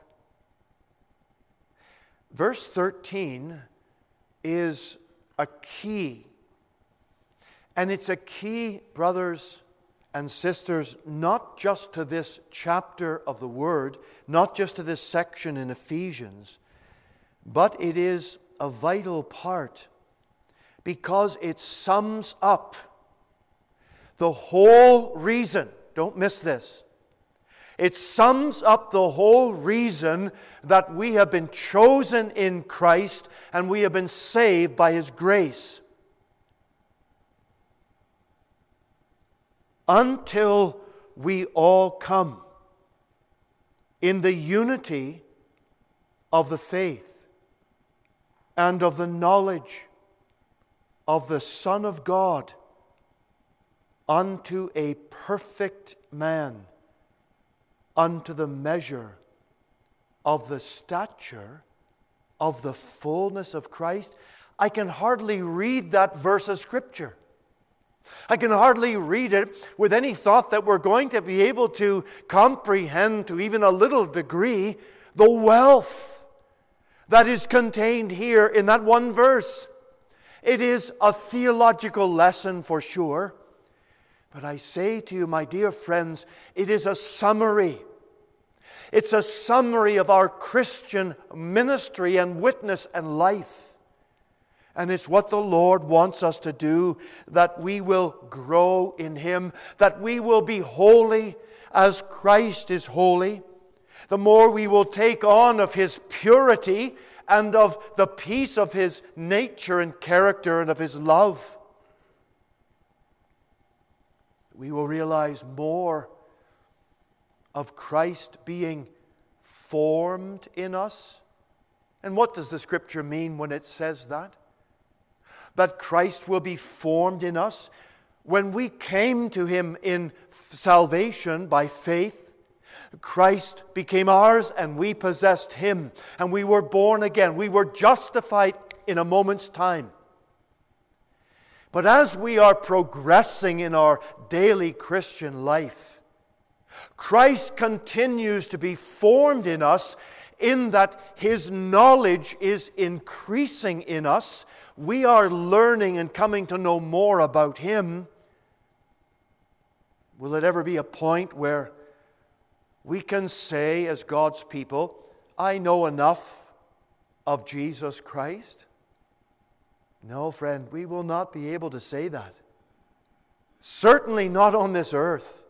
Verse thirteen is a key. And it's a key, brothers and sisters, not just to this chapter of the Word, not just to this section in Ephesians, but it is a vital part because it sums up the whole reason. Don't miss this. It sums up the whole reason that we have been chosen in Christ and we have been saved by His grace. until we all come in the unity of the faith and of the knowledge of the Son of God, unto a perfect man, unto the measure of the stature of the fullness of Christ. I can hardly read that verse of Scripture. I can hardly read it with any thought that we're going to be able to comprehend to even a little degree the wealth that is contained here in that one verse. It is a theological lesson for sure. But I say to you, my dear friends, it is a summary. It's a summary of our Christian ministry and witness and life. And it's what the Lord wants us to do, that we will grow in Him, that we will be holy as Christ is holy. The more we will take on of His purity and of the peace of His nature and character and of His love, we will realize more of Christ being formed in us. And what does the Scripture mean when it says that? That Christ will be formed in us. When we came to Him in salvation by faith, Christ became ours and we possessed Him. And we were born again. We were justified in a moment's time. But as we are progressing in our daily Christian life, Christ continues to be formed in us in that His knowledge is increasing in us. We are learning and coming to know more about Him. Will it ever be a point where we can say as God's people, I know enough of Jesus Christ? No, friend, we will not be able to say that. Certainly not on this earth.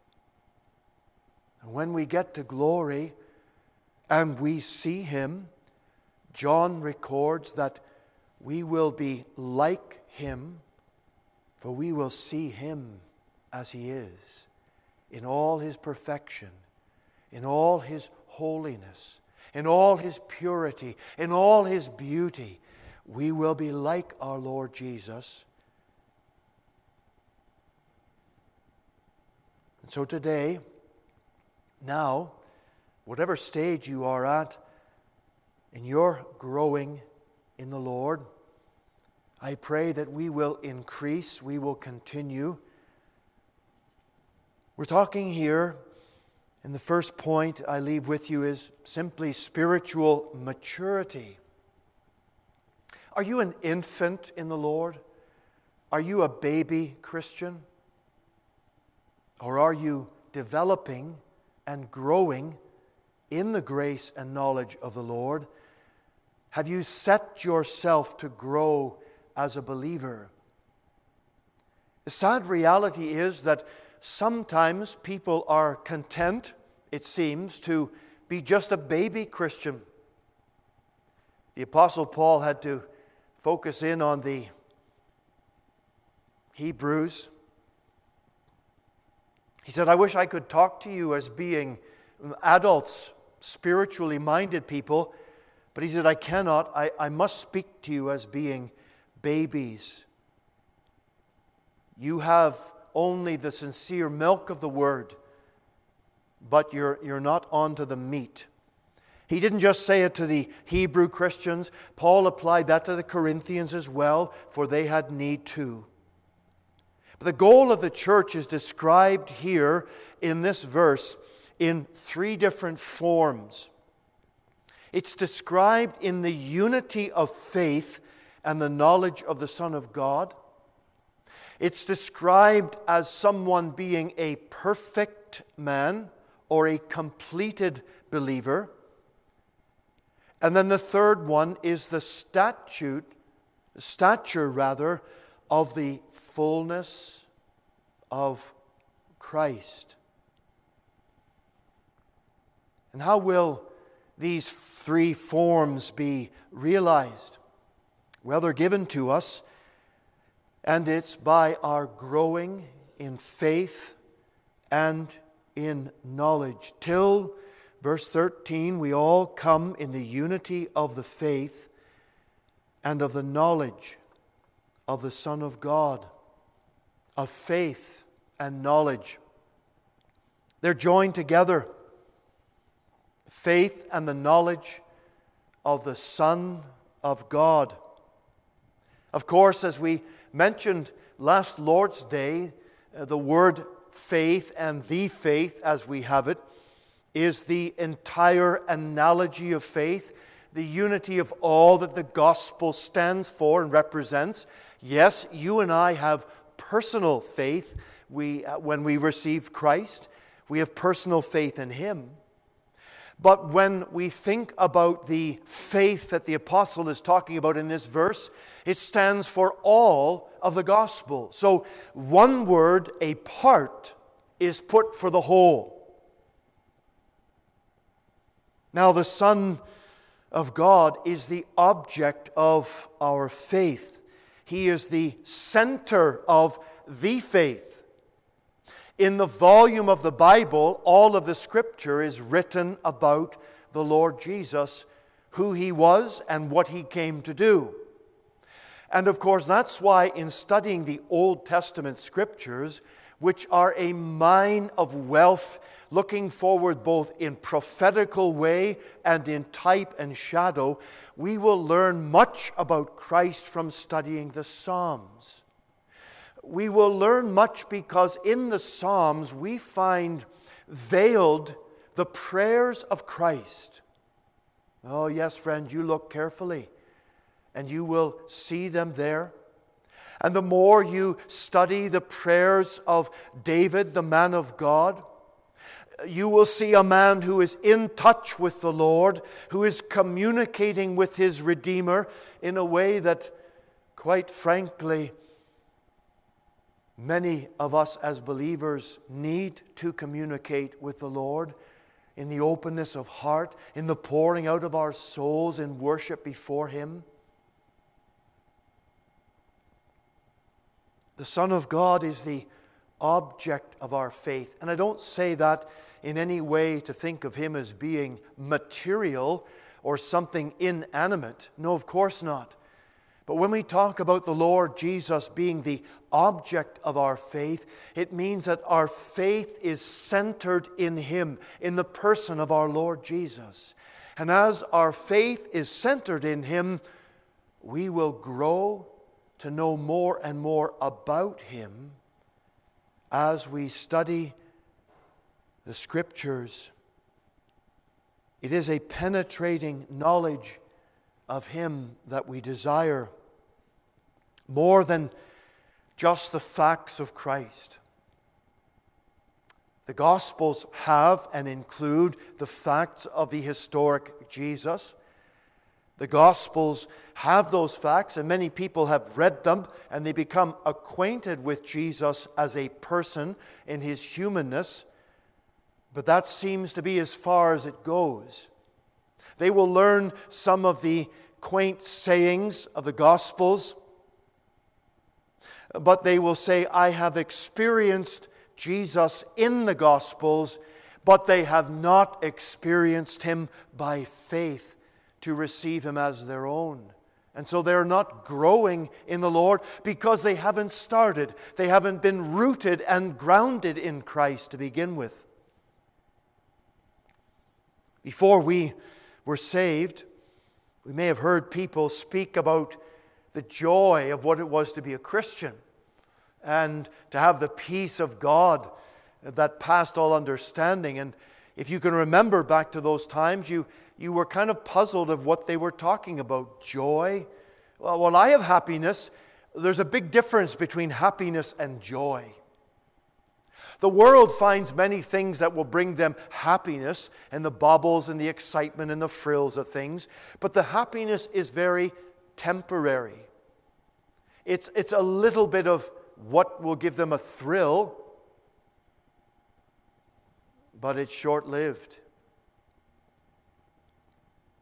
And when we get to glory and we see Him, John records that we will be like Him, for we will see Him as He is, in all His perfection, in all His holiness, in all His purity, in all His beauty. We will be like our Lord Jesus. And so today, now, whatever stage you are at in your growing in the Lord, I pray that we will increase, we will continue. We're talking here, and the first point I leave with you is simply spiritual maturity. Are you an infant in the Lord? Are you a baby Christian? Or are you developing and growing in the grace and knowledge of the Lord? Have you set yourself to grow as a believer? The sad reality is that sometimes people are content, it seems, to be just a baby Christian. The Apostle Paul had to focus in on the Hebrews. He said, I wish I could talk to you as being adults, spiritually minded people, but he said, I cannot. I, I must speak to you as being babies. You have only the sincere milk of the Word, but you're, you're not onto the meat. He didn't just say it to the Hebrew Christians. Paul applied that to the Corinthians as well, for they had need too. But the goal of the church is described here in this verse in three different forms. It's described in the unity of faith and the knowledge of the Son of God. It's described as someone being a perfect man or a completed believer. And then the third one is the statute, stature rather, of the fullness of Christ. And how will these three forms be realized? Well, they're given to us, and it's by our growing in faith and in knowledge, till, verse thirteen, we all come in the unity of the faith and of the knowledge of the Son of God. Of faith and knowledge. They're joined together. Faith and the knowledge of the Son of God. Of course, as we mentioned last Lord's Day, uh, the word faith and the faith as we have it is the entire analogy of faith, the unity of all that the gospel stands for and represents. Yes, you and I have personal faith. We, uh, when we receive Christ, we have personal faith in Him. But when we think about the faith that the apostle is talking about in this verse, it stands for all of the gospel. So one word, a part, is put for the whole. Now the Son of God is the object of our faith. He is the center of the faith. In the volume of the Bible, all of the Scripture is written about the Lord Jesus, who He was and what He came to do. And of course, that's why in studying the Old Testament Scriptures, which are a mine of wealth, looking forward both in prophetical way and in type and shadow, we will learn much about Christ from studying the Psalms. We will learn much because in the Psalms we find veiled the prayers of Christ. Oh yes, friend, you look carefully and you will see them there. And the more you study the prayers of David, the man of God, you will see a man who is in touch with the Lord, who is communicating with his Redeemer in a way that, quite frankly, many of us as believers need to communicate with the Lord in the openness of heart, in the pouring out of our souls in worship before Him. The Son of God is the object of our faith. And I don't say that in any way to think of Him as being material or something inanimate. No, of course not. But when we talk about the Lord Jesus being the object of our faith, it means that our faith is centered in Him, in the person of our Lord Jesus. And as our faith is centered in Him, we will grow to know more and more about Him as we study the Scriptures. It is a penetrating knowledge of Him that we desire, more than just the facts of Christ. The Gospels have and include the facts of the historic Jesus. The Gospels have those facts, and many people have read them, and they become acquainted with Jesus as a person in His humanness. But that seems to be as far as it goes. They will learn some of the quaint sayings of the Gospels, but they will say, I have experienced Jesus in the Gospels, but they have not experienced Him by faith to receive Him as their own. And so they're not growing in the Lord because they haven't started. They haven't been rooted and grounded in Christ to begin with. Before we were saved, we may have heard people speak about the joy of what it was to be a Christian and to have the peace of God that passed all understanding. And if you can remember back to those times, you, you were kind of puzzled of what they were talking about. Joy? Well, well, I have happiness. There's a big difference between happiness and joy. The world finds many things that will bring them happiness, and the baubles and the excitement and the frills of things. But the happiness is very temporary. It's, it's a little bit of what will give them a thrill, but it's short-lived.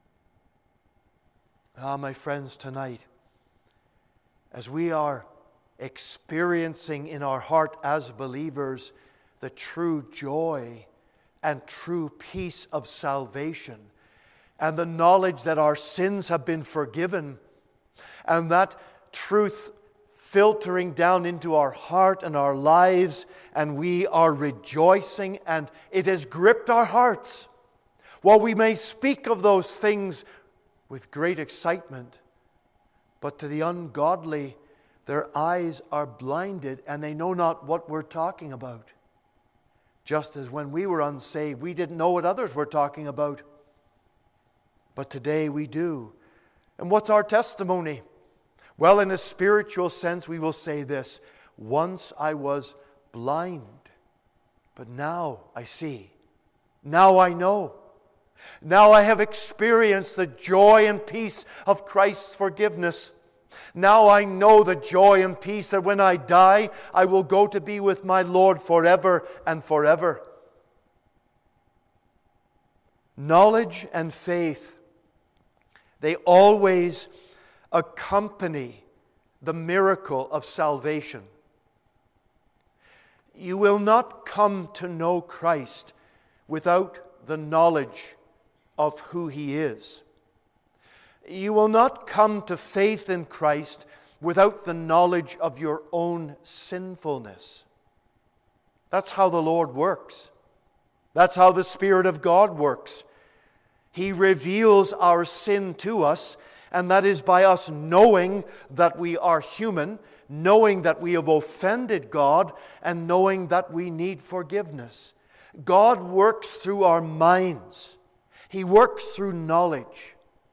Ah, my friends, tonight, as we are experiencing in our heart as believers the true joy and true peace of salvation, and the knowledge that our sins have been forgiven, and that truth filtering down into our heart and our lives, and we are rejoicing, and it has gripped our hearts. While we may speak of those things with great excitement, but to the ungodly, their eyes are blinded, and they know not what we're talking about. Just as when we were unsaved, we didn't know what others were talking about. But today we do. And what's our testimony? Well, in a spiritual sense, we will say this: once I was blind, but now I see. Now I know. Now I have experienced the joy and peace of Christ's forgiveness. Now I know the joy and peace that when I die, I will go to be with my Lord forever and forever. Knowledge and faith, they always accompany the miracle of salvation. You will not come to know Christ without the knowledge of who He is. You will not come to faith in Christ without the knowledge of your own sinfulness. That's how the Lord works. That's how the Spirit of God works. He reveals our sin to us, and that is by us knowing that we are human, knowing that we have offended God, and knowing that we need forgiveness. God works through our minds. He works through knowledge.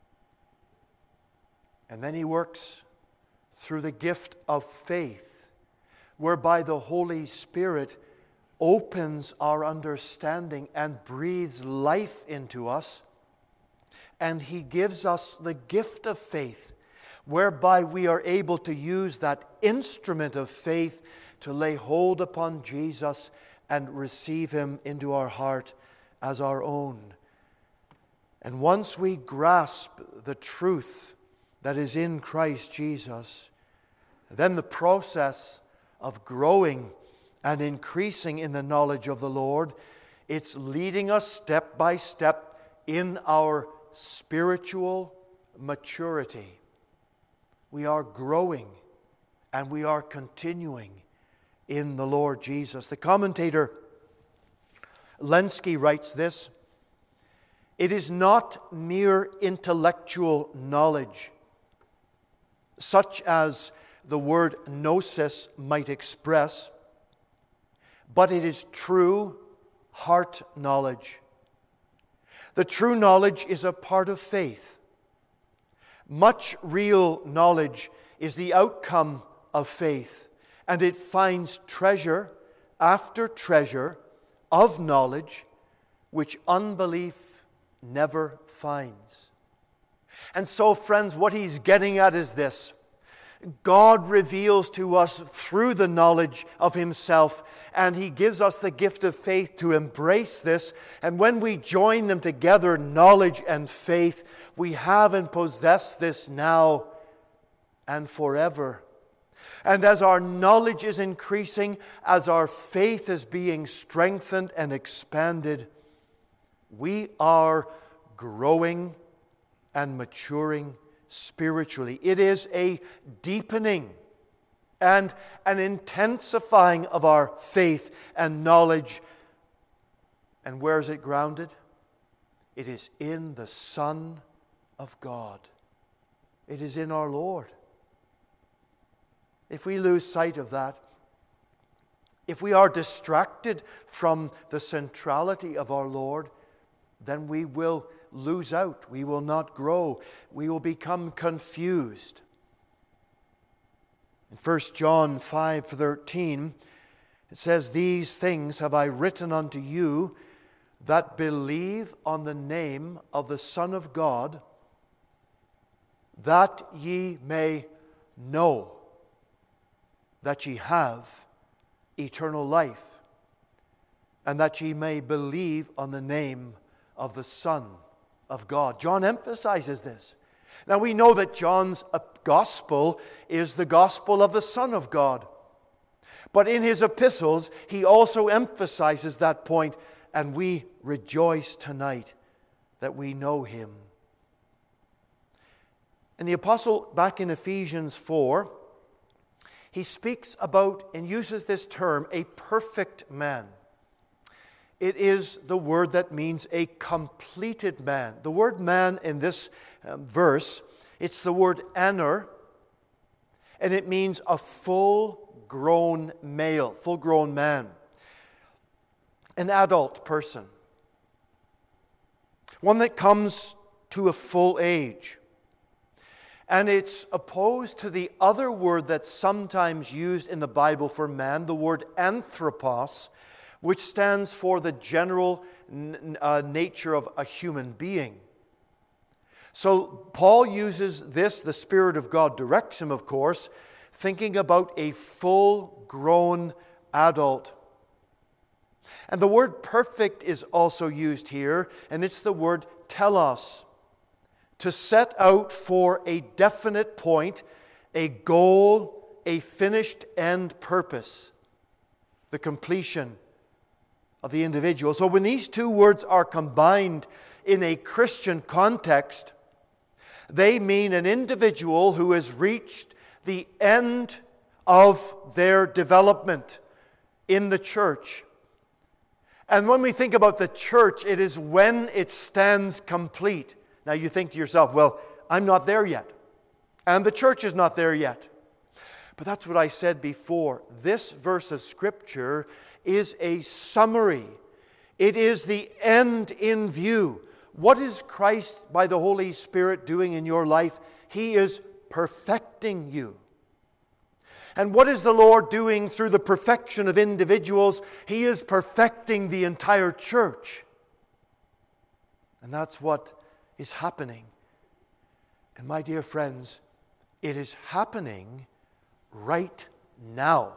And then He works through the gift of faith, whereby the Holy Spirit opens our understanding and breathes life into us. And He gives us the gift of faith, whereby we are able to use that instrument of faith to lay hold upon Jesus and receive Him into our heart as our own. And once we grasp the truth that is in Christ Jesus, then the process of growing and increasing in the knowledge of the Lord, it's leading us step by step in our spiritual maturity. We are growing and we are continuing in the Lord Jesus. The commentator Lenski writes this: it is not mere intellectual knowledge, such as the word gnosis might express, but it is true heart knowledge. The true knowledge is a part of faith. Much real knowledge is the outcome of faith, and it finds treasure after treasure of knowledge which unbelief never finds. And so, friends, what he's getting at is this: God reveals to us through the knowledge of Himself, and He gives us the gift of faith to embrace this. And when we join them together, knowledge and faith, we have and possess this now and forever. And as our knowledge is increasing, as our faith is being strengthened and expanded, we are growing and maturing spiritually. It is a deepening and an intensifying of our faith and knowledge. And where is it grounded? It is in the Son of God. It is in our Lord. If we lose sight of that, if we are distracted from the centrality of our Lord, then we will lose out. We will not grow. We will become confused. In First John five thirteen, it says, "These things have I written unto you that believe on the name of the Son of God, that ye may know that ye have eternal life, and that ye may believe on the name of the Son of God." John emphasizes this. Now we know that John's gospel is the gospel of the Son of God. But in his epistles, he also emphasizes that point, and we rejoice tonight that we know him. And the apostle, back in Ephesians four, he speaks about and uses this term, a perfect man. It is the word that means a completed man. The word man in this um, verse, it's the word aner, and it means a full-grown male, full-grown man, an adult person, one that comes to a full age. And it's opposed to the other word that's sometimes used in the Bible for man, the word anthropos, which stands for the general uh, nature of a human being. So Paul uses this, the Spirit of God directs him, of course, thinking about a full-grown adult. And the word perfect is also used here, and it's the word telos, to set out for a definite point, a goal, a finished end purpose, the completion of the individual. So when these two words are combined in a Christian context, they mean an individual who has reached the end of their development in the church. And when we think about the church, it is when it stands complete. Now you think to yourself, well, I'm not there yet. And the church is not there yet. But that's what I said before. This verse of Scripture is a summary. It is the end in view. What is Christ by the Holy Spirit doing in your life? He is perfecting you. And what is the Lord doing through the perfection of individuals? He is perfecting the entire church. And that's what is happening. And my dear friends, it is happening right now.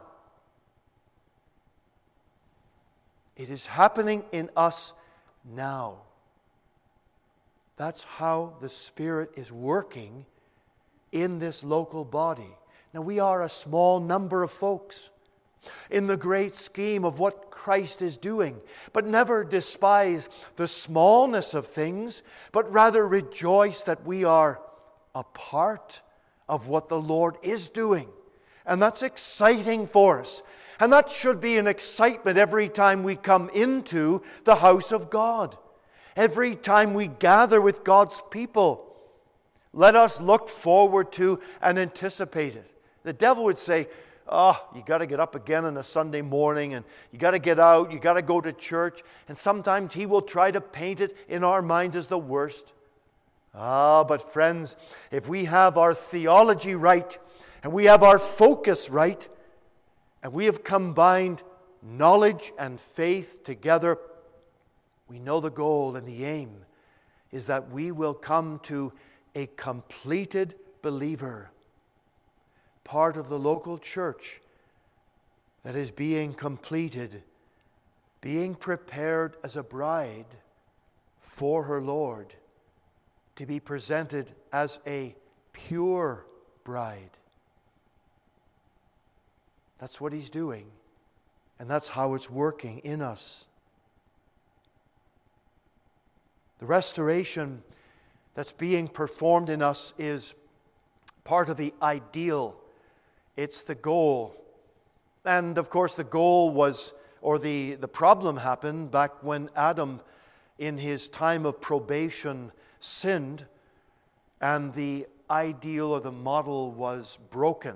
It is happening in us now. That's how the Spirit is working in this local body. Now, we are a small number of folks in the great scheme of what Christ is doing. But never despise the smallness of things, but rather rejoice that we are a part of what the Lord is doing. And that's exciting for us. And that should be an excitement every time we come into the house of God. Every time we gather with God's people, let us look forward to and anticipate it. The devil would say, oh, you got to get up again on a Sunday morning, and you got to get out, you got to go to church. And sometimes he will try to paint it in our minds as the worst. Ah, but friends, if we have our theology right, and we have our focus right, and we have combined knowledge and faith together, we know the goal and the aim is that we will come to a completed believer, part of the local church that is being completed, being prepared as a bride for her Lord, to be presented as a pure bride. That's what He's doing, and that's how it's working in us. The restoration that's being performed in us is part of the ideal. It's the goal. And of course the goal was, or the, the problem happened back when Adam, in his time of probation, sinned, and the ideal or the model was broken.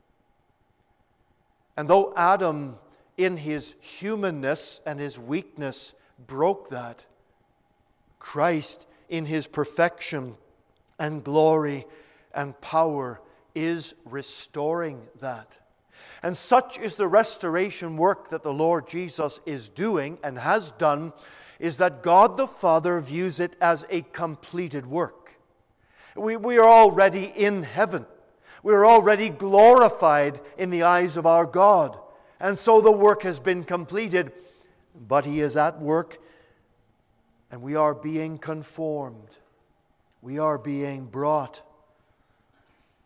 And though Adam, in his humanness and his weakness, broke that, Christ, in His perfection and glory and power, is restoring that. And such is the restoration work that the Lord Jesus is doing and has done, is that God the Father views it as a completed work. We, we are already in heaven. We are already glorified in the eyes of our God. And so the work has been completed, but He is at work. And we are being conformed. We are being brought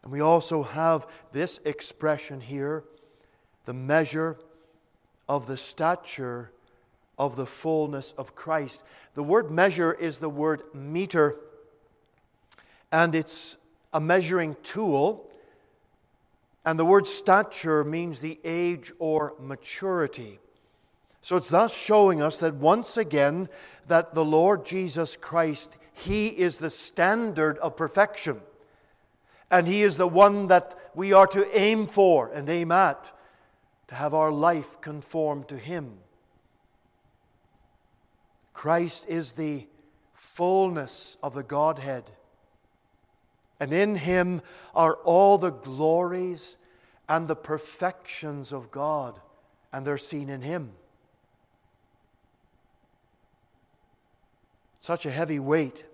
And we also have this expression here, the measure of the stature of the fullness of Christ. The word measure is the word meter, and it's a measuring tool. And the word stature means the age or maturity. So it's thus showing us that once again that the Lord Jesus Christ, He is the standard of perfection. And He is the one that we are to aim for and aim at, to have our life conform to Him. Christ is the fullness of the Godhead. And in Him are all the glories and the perfections of God, and they're seen in Him. Such a heavy weight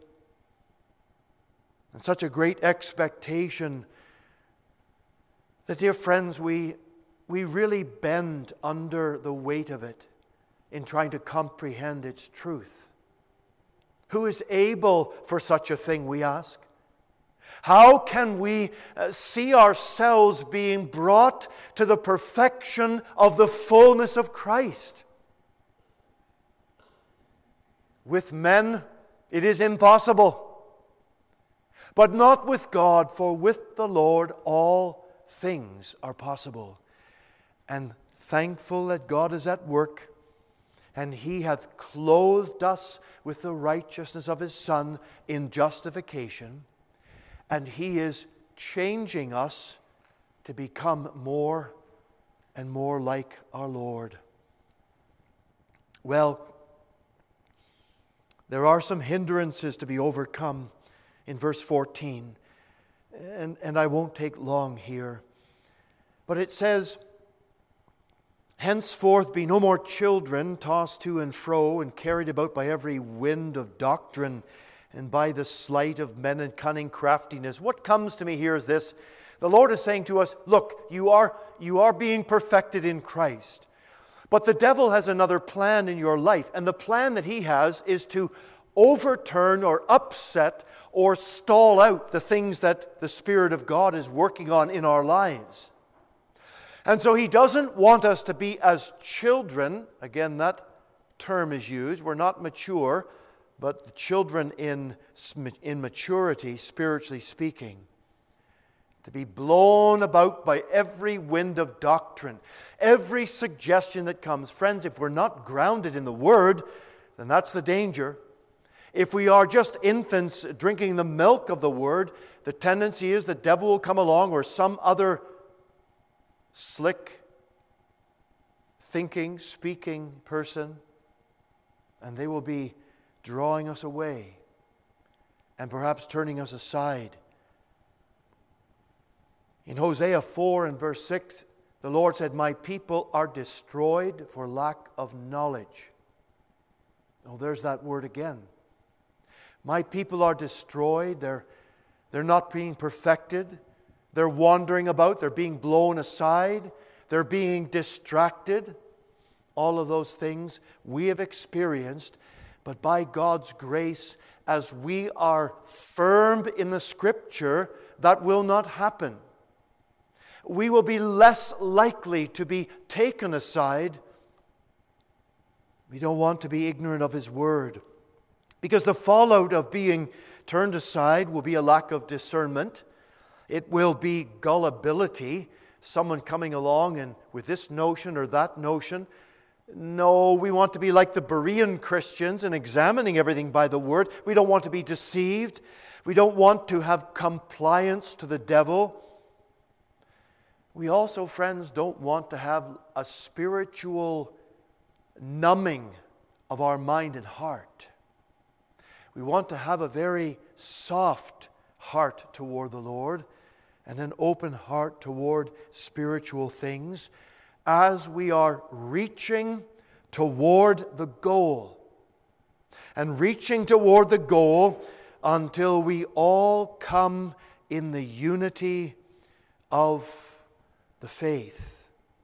and such a great expectation that, dear friends, we, we really bend under the weight of it in trying to comprehend its truth. Who is able for such a thing, we ask? How can we uh, see ourselves being brought to the perfection of the fullness of Christ? With men, it is impossible, but not with God, for with the Lord all things are possible. And thankful that God is at work, and He hath clothed us with the righteousness of His Son in justification, and He is changing us to become more and more like our Lord. Well, there are some hindrances to be overcome in verse fourteen, and, and I won't take long here. But it says, henceforth be no more children, tossed to and fro and carried about by every wind of doctrine and by the sleight of men and cunning craftiness. What comes to me here is this. The Lord is saying to us, look, you are, you are being perfected in Christ. But the devil has another plan in your life, and the plan that he has is to overturn or upset or stall out the things that the Spirit of God is working on in our lives. And so he doesn't want us to be as children. Again, that term is used. We're not mature, but the children in, in maturity, spiritually speaking. To be blown about by every wind of doctrine, every suggestion that comes. Friends, if we're not grounded in the Word, then that's the danger. If we are just infants drinking the milk of the Word, the tendency is the devil will come along, or some other slick, thinking, speaking person, and they will be drawing us away and perhaps turning us aside. In Hosea four and verse six, the Lord said, my people are destroyed for lack of knowledge. Oh, there's that word again. My people are destroyed. They're, they're not being perfected. They're wandering about. They're being blown aside. They're being distracted. All of those things we have experienced. But by God's grace, as we are firm in the Scripture, that will not happen. We will be less likely to be taken aside. We don't want to be ignorant of His Word, because the fallout of being turned aside will be a lack of discernment. It will be gullibility, someone coming along and with this notion or that notion. No, we want to be like the Berean Christians and examining everything by the Word. We don't want to be deceived. We don't want to have compliance to the devil. We also, friends, don't want to have a spiritual numbing of our mind and heart. We want to have a very soft heart toward the Lord and an open heart toward spiritual things as we are reaching toward the goal. And reaching toward the goal until we all come in the unity of the faith.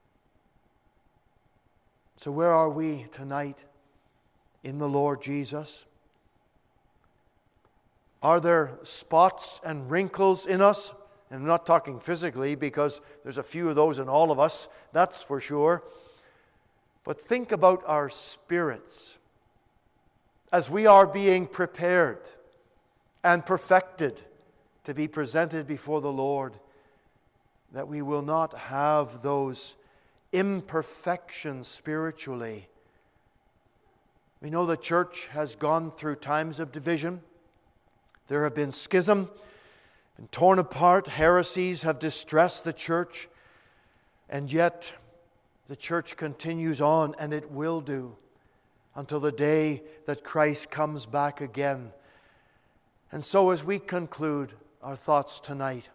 So where are we tonight in the Lord Jesus? Are there spots and wrinkles in us? And I'm not talking physically, because there's a few of those in all of us, that's for sure. But think about our spirits as we are being prepared and perfected to be presented before the Lord, that we will not have those imperfections spiritually. We know the church has gone through times of division. There have been schism, been torn apart. Heresies have distressed the church. And yet the church continues on, and it will do until the day that Christ comes back again. And so as we conclude our thoughts tonight,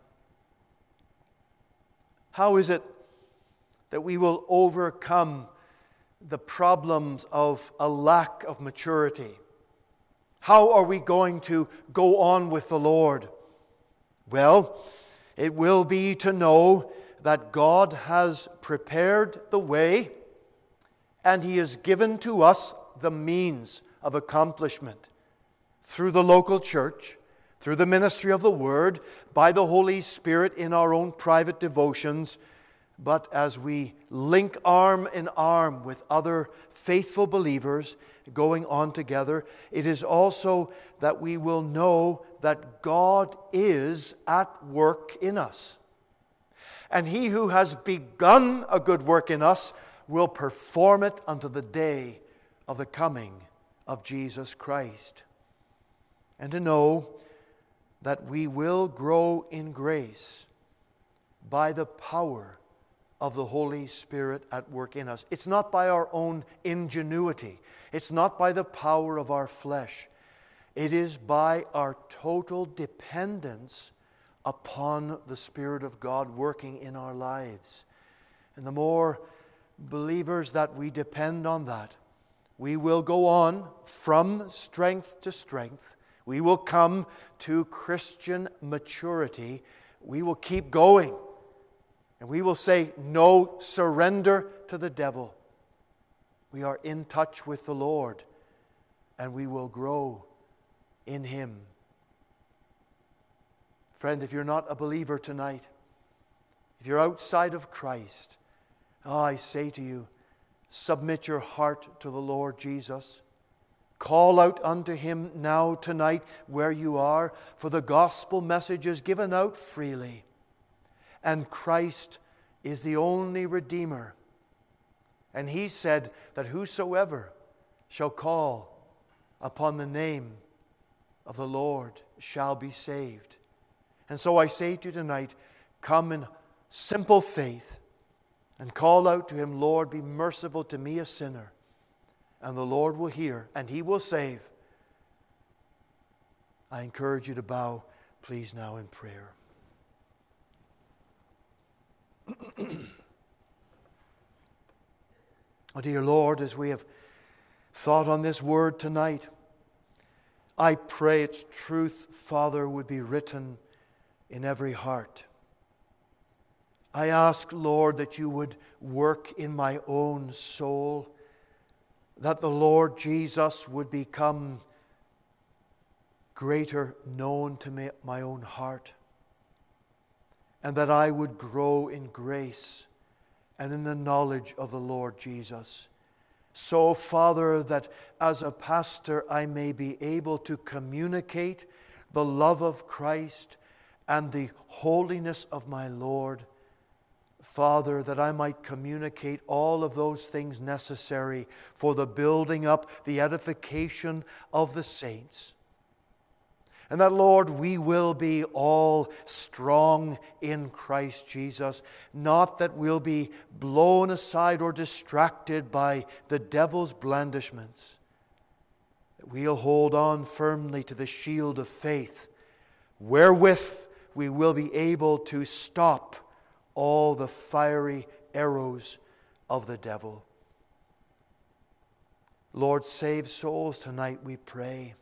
how is it that we will overcome the problems of a lack of maturity? How are we going to go on with the Lord? Well, it will be to know that God has prepared the way, and He has given to us the means of accomplishment through the local church, through the ministry of the Word, by the Holy Spirit in our own private devotions. But as we link arm in arm with other faithful believers going on together, it is also that we will know that God is at work in us. And He who has begun a good work in us will perform it unto the day of the coming of Jesus Christ. And to know that we will grow in grace by the power of the Holy Spirit at work in us. It's not by our own ingenuity. It's not by the power of our flesh. It is by our total dependence upon the Spirit of God working in our lives. And the more believers that we depend on that, we will go on from strength to strength. We will come to Christian maturity. We will keep going. And we will say, no surrender to the devil. We are in touch with the Lord, and we will grow in Him. Friend, if you're not a believer tonight, if you're outside of Christ, oh, I say to you, submit your heart to the Lord Jesus. Call out unto Him now tonight where you are, for the gospel message is given out freely. And Christ is the only Redeemer. And He said that whosoever shall call upon the name of the Lord shall be saved. And so I say to you tonight, come in simple faith and call out to Him, Lord, be merciful to me, a sinner. And the Lord will hear, and He will save. I encourage you to bow, please, now in prayer. Oh, dear Lord, as we have thought on this word tonight, I pray its truth, Father, would be written in every heart. I ask, Lord, that you would work in my own soul, that the Lord Jesus would become greater known to me, my own heart, and that I would grow in grace and in the knowledge of the Lord Jesus. So, Father, that as a pastor I may be able to communicate the love of Christ and the holiness of my Lord. Father, that I might communicate all of those things necessary for the building up, the edification of the saints. And that, Lord, we will be all strong in Christ Jesus. Not that we'll be blown aside or distracted by the devil's blandishments. That we'll hold on firmly to the shield of faith, wherewith we will be able to stop all the fiery arrows of the devil. Lord, save souls tonight, we pray.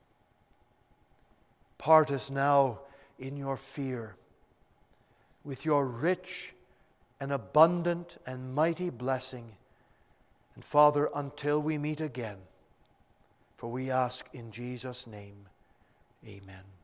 Part us now in your fear with your rich and abundant and mighty blessing. And Father, until we meet again, for we ask in Jesus' name, amen.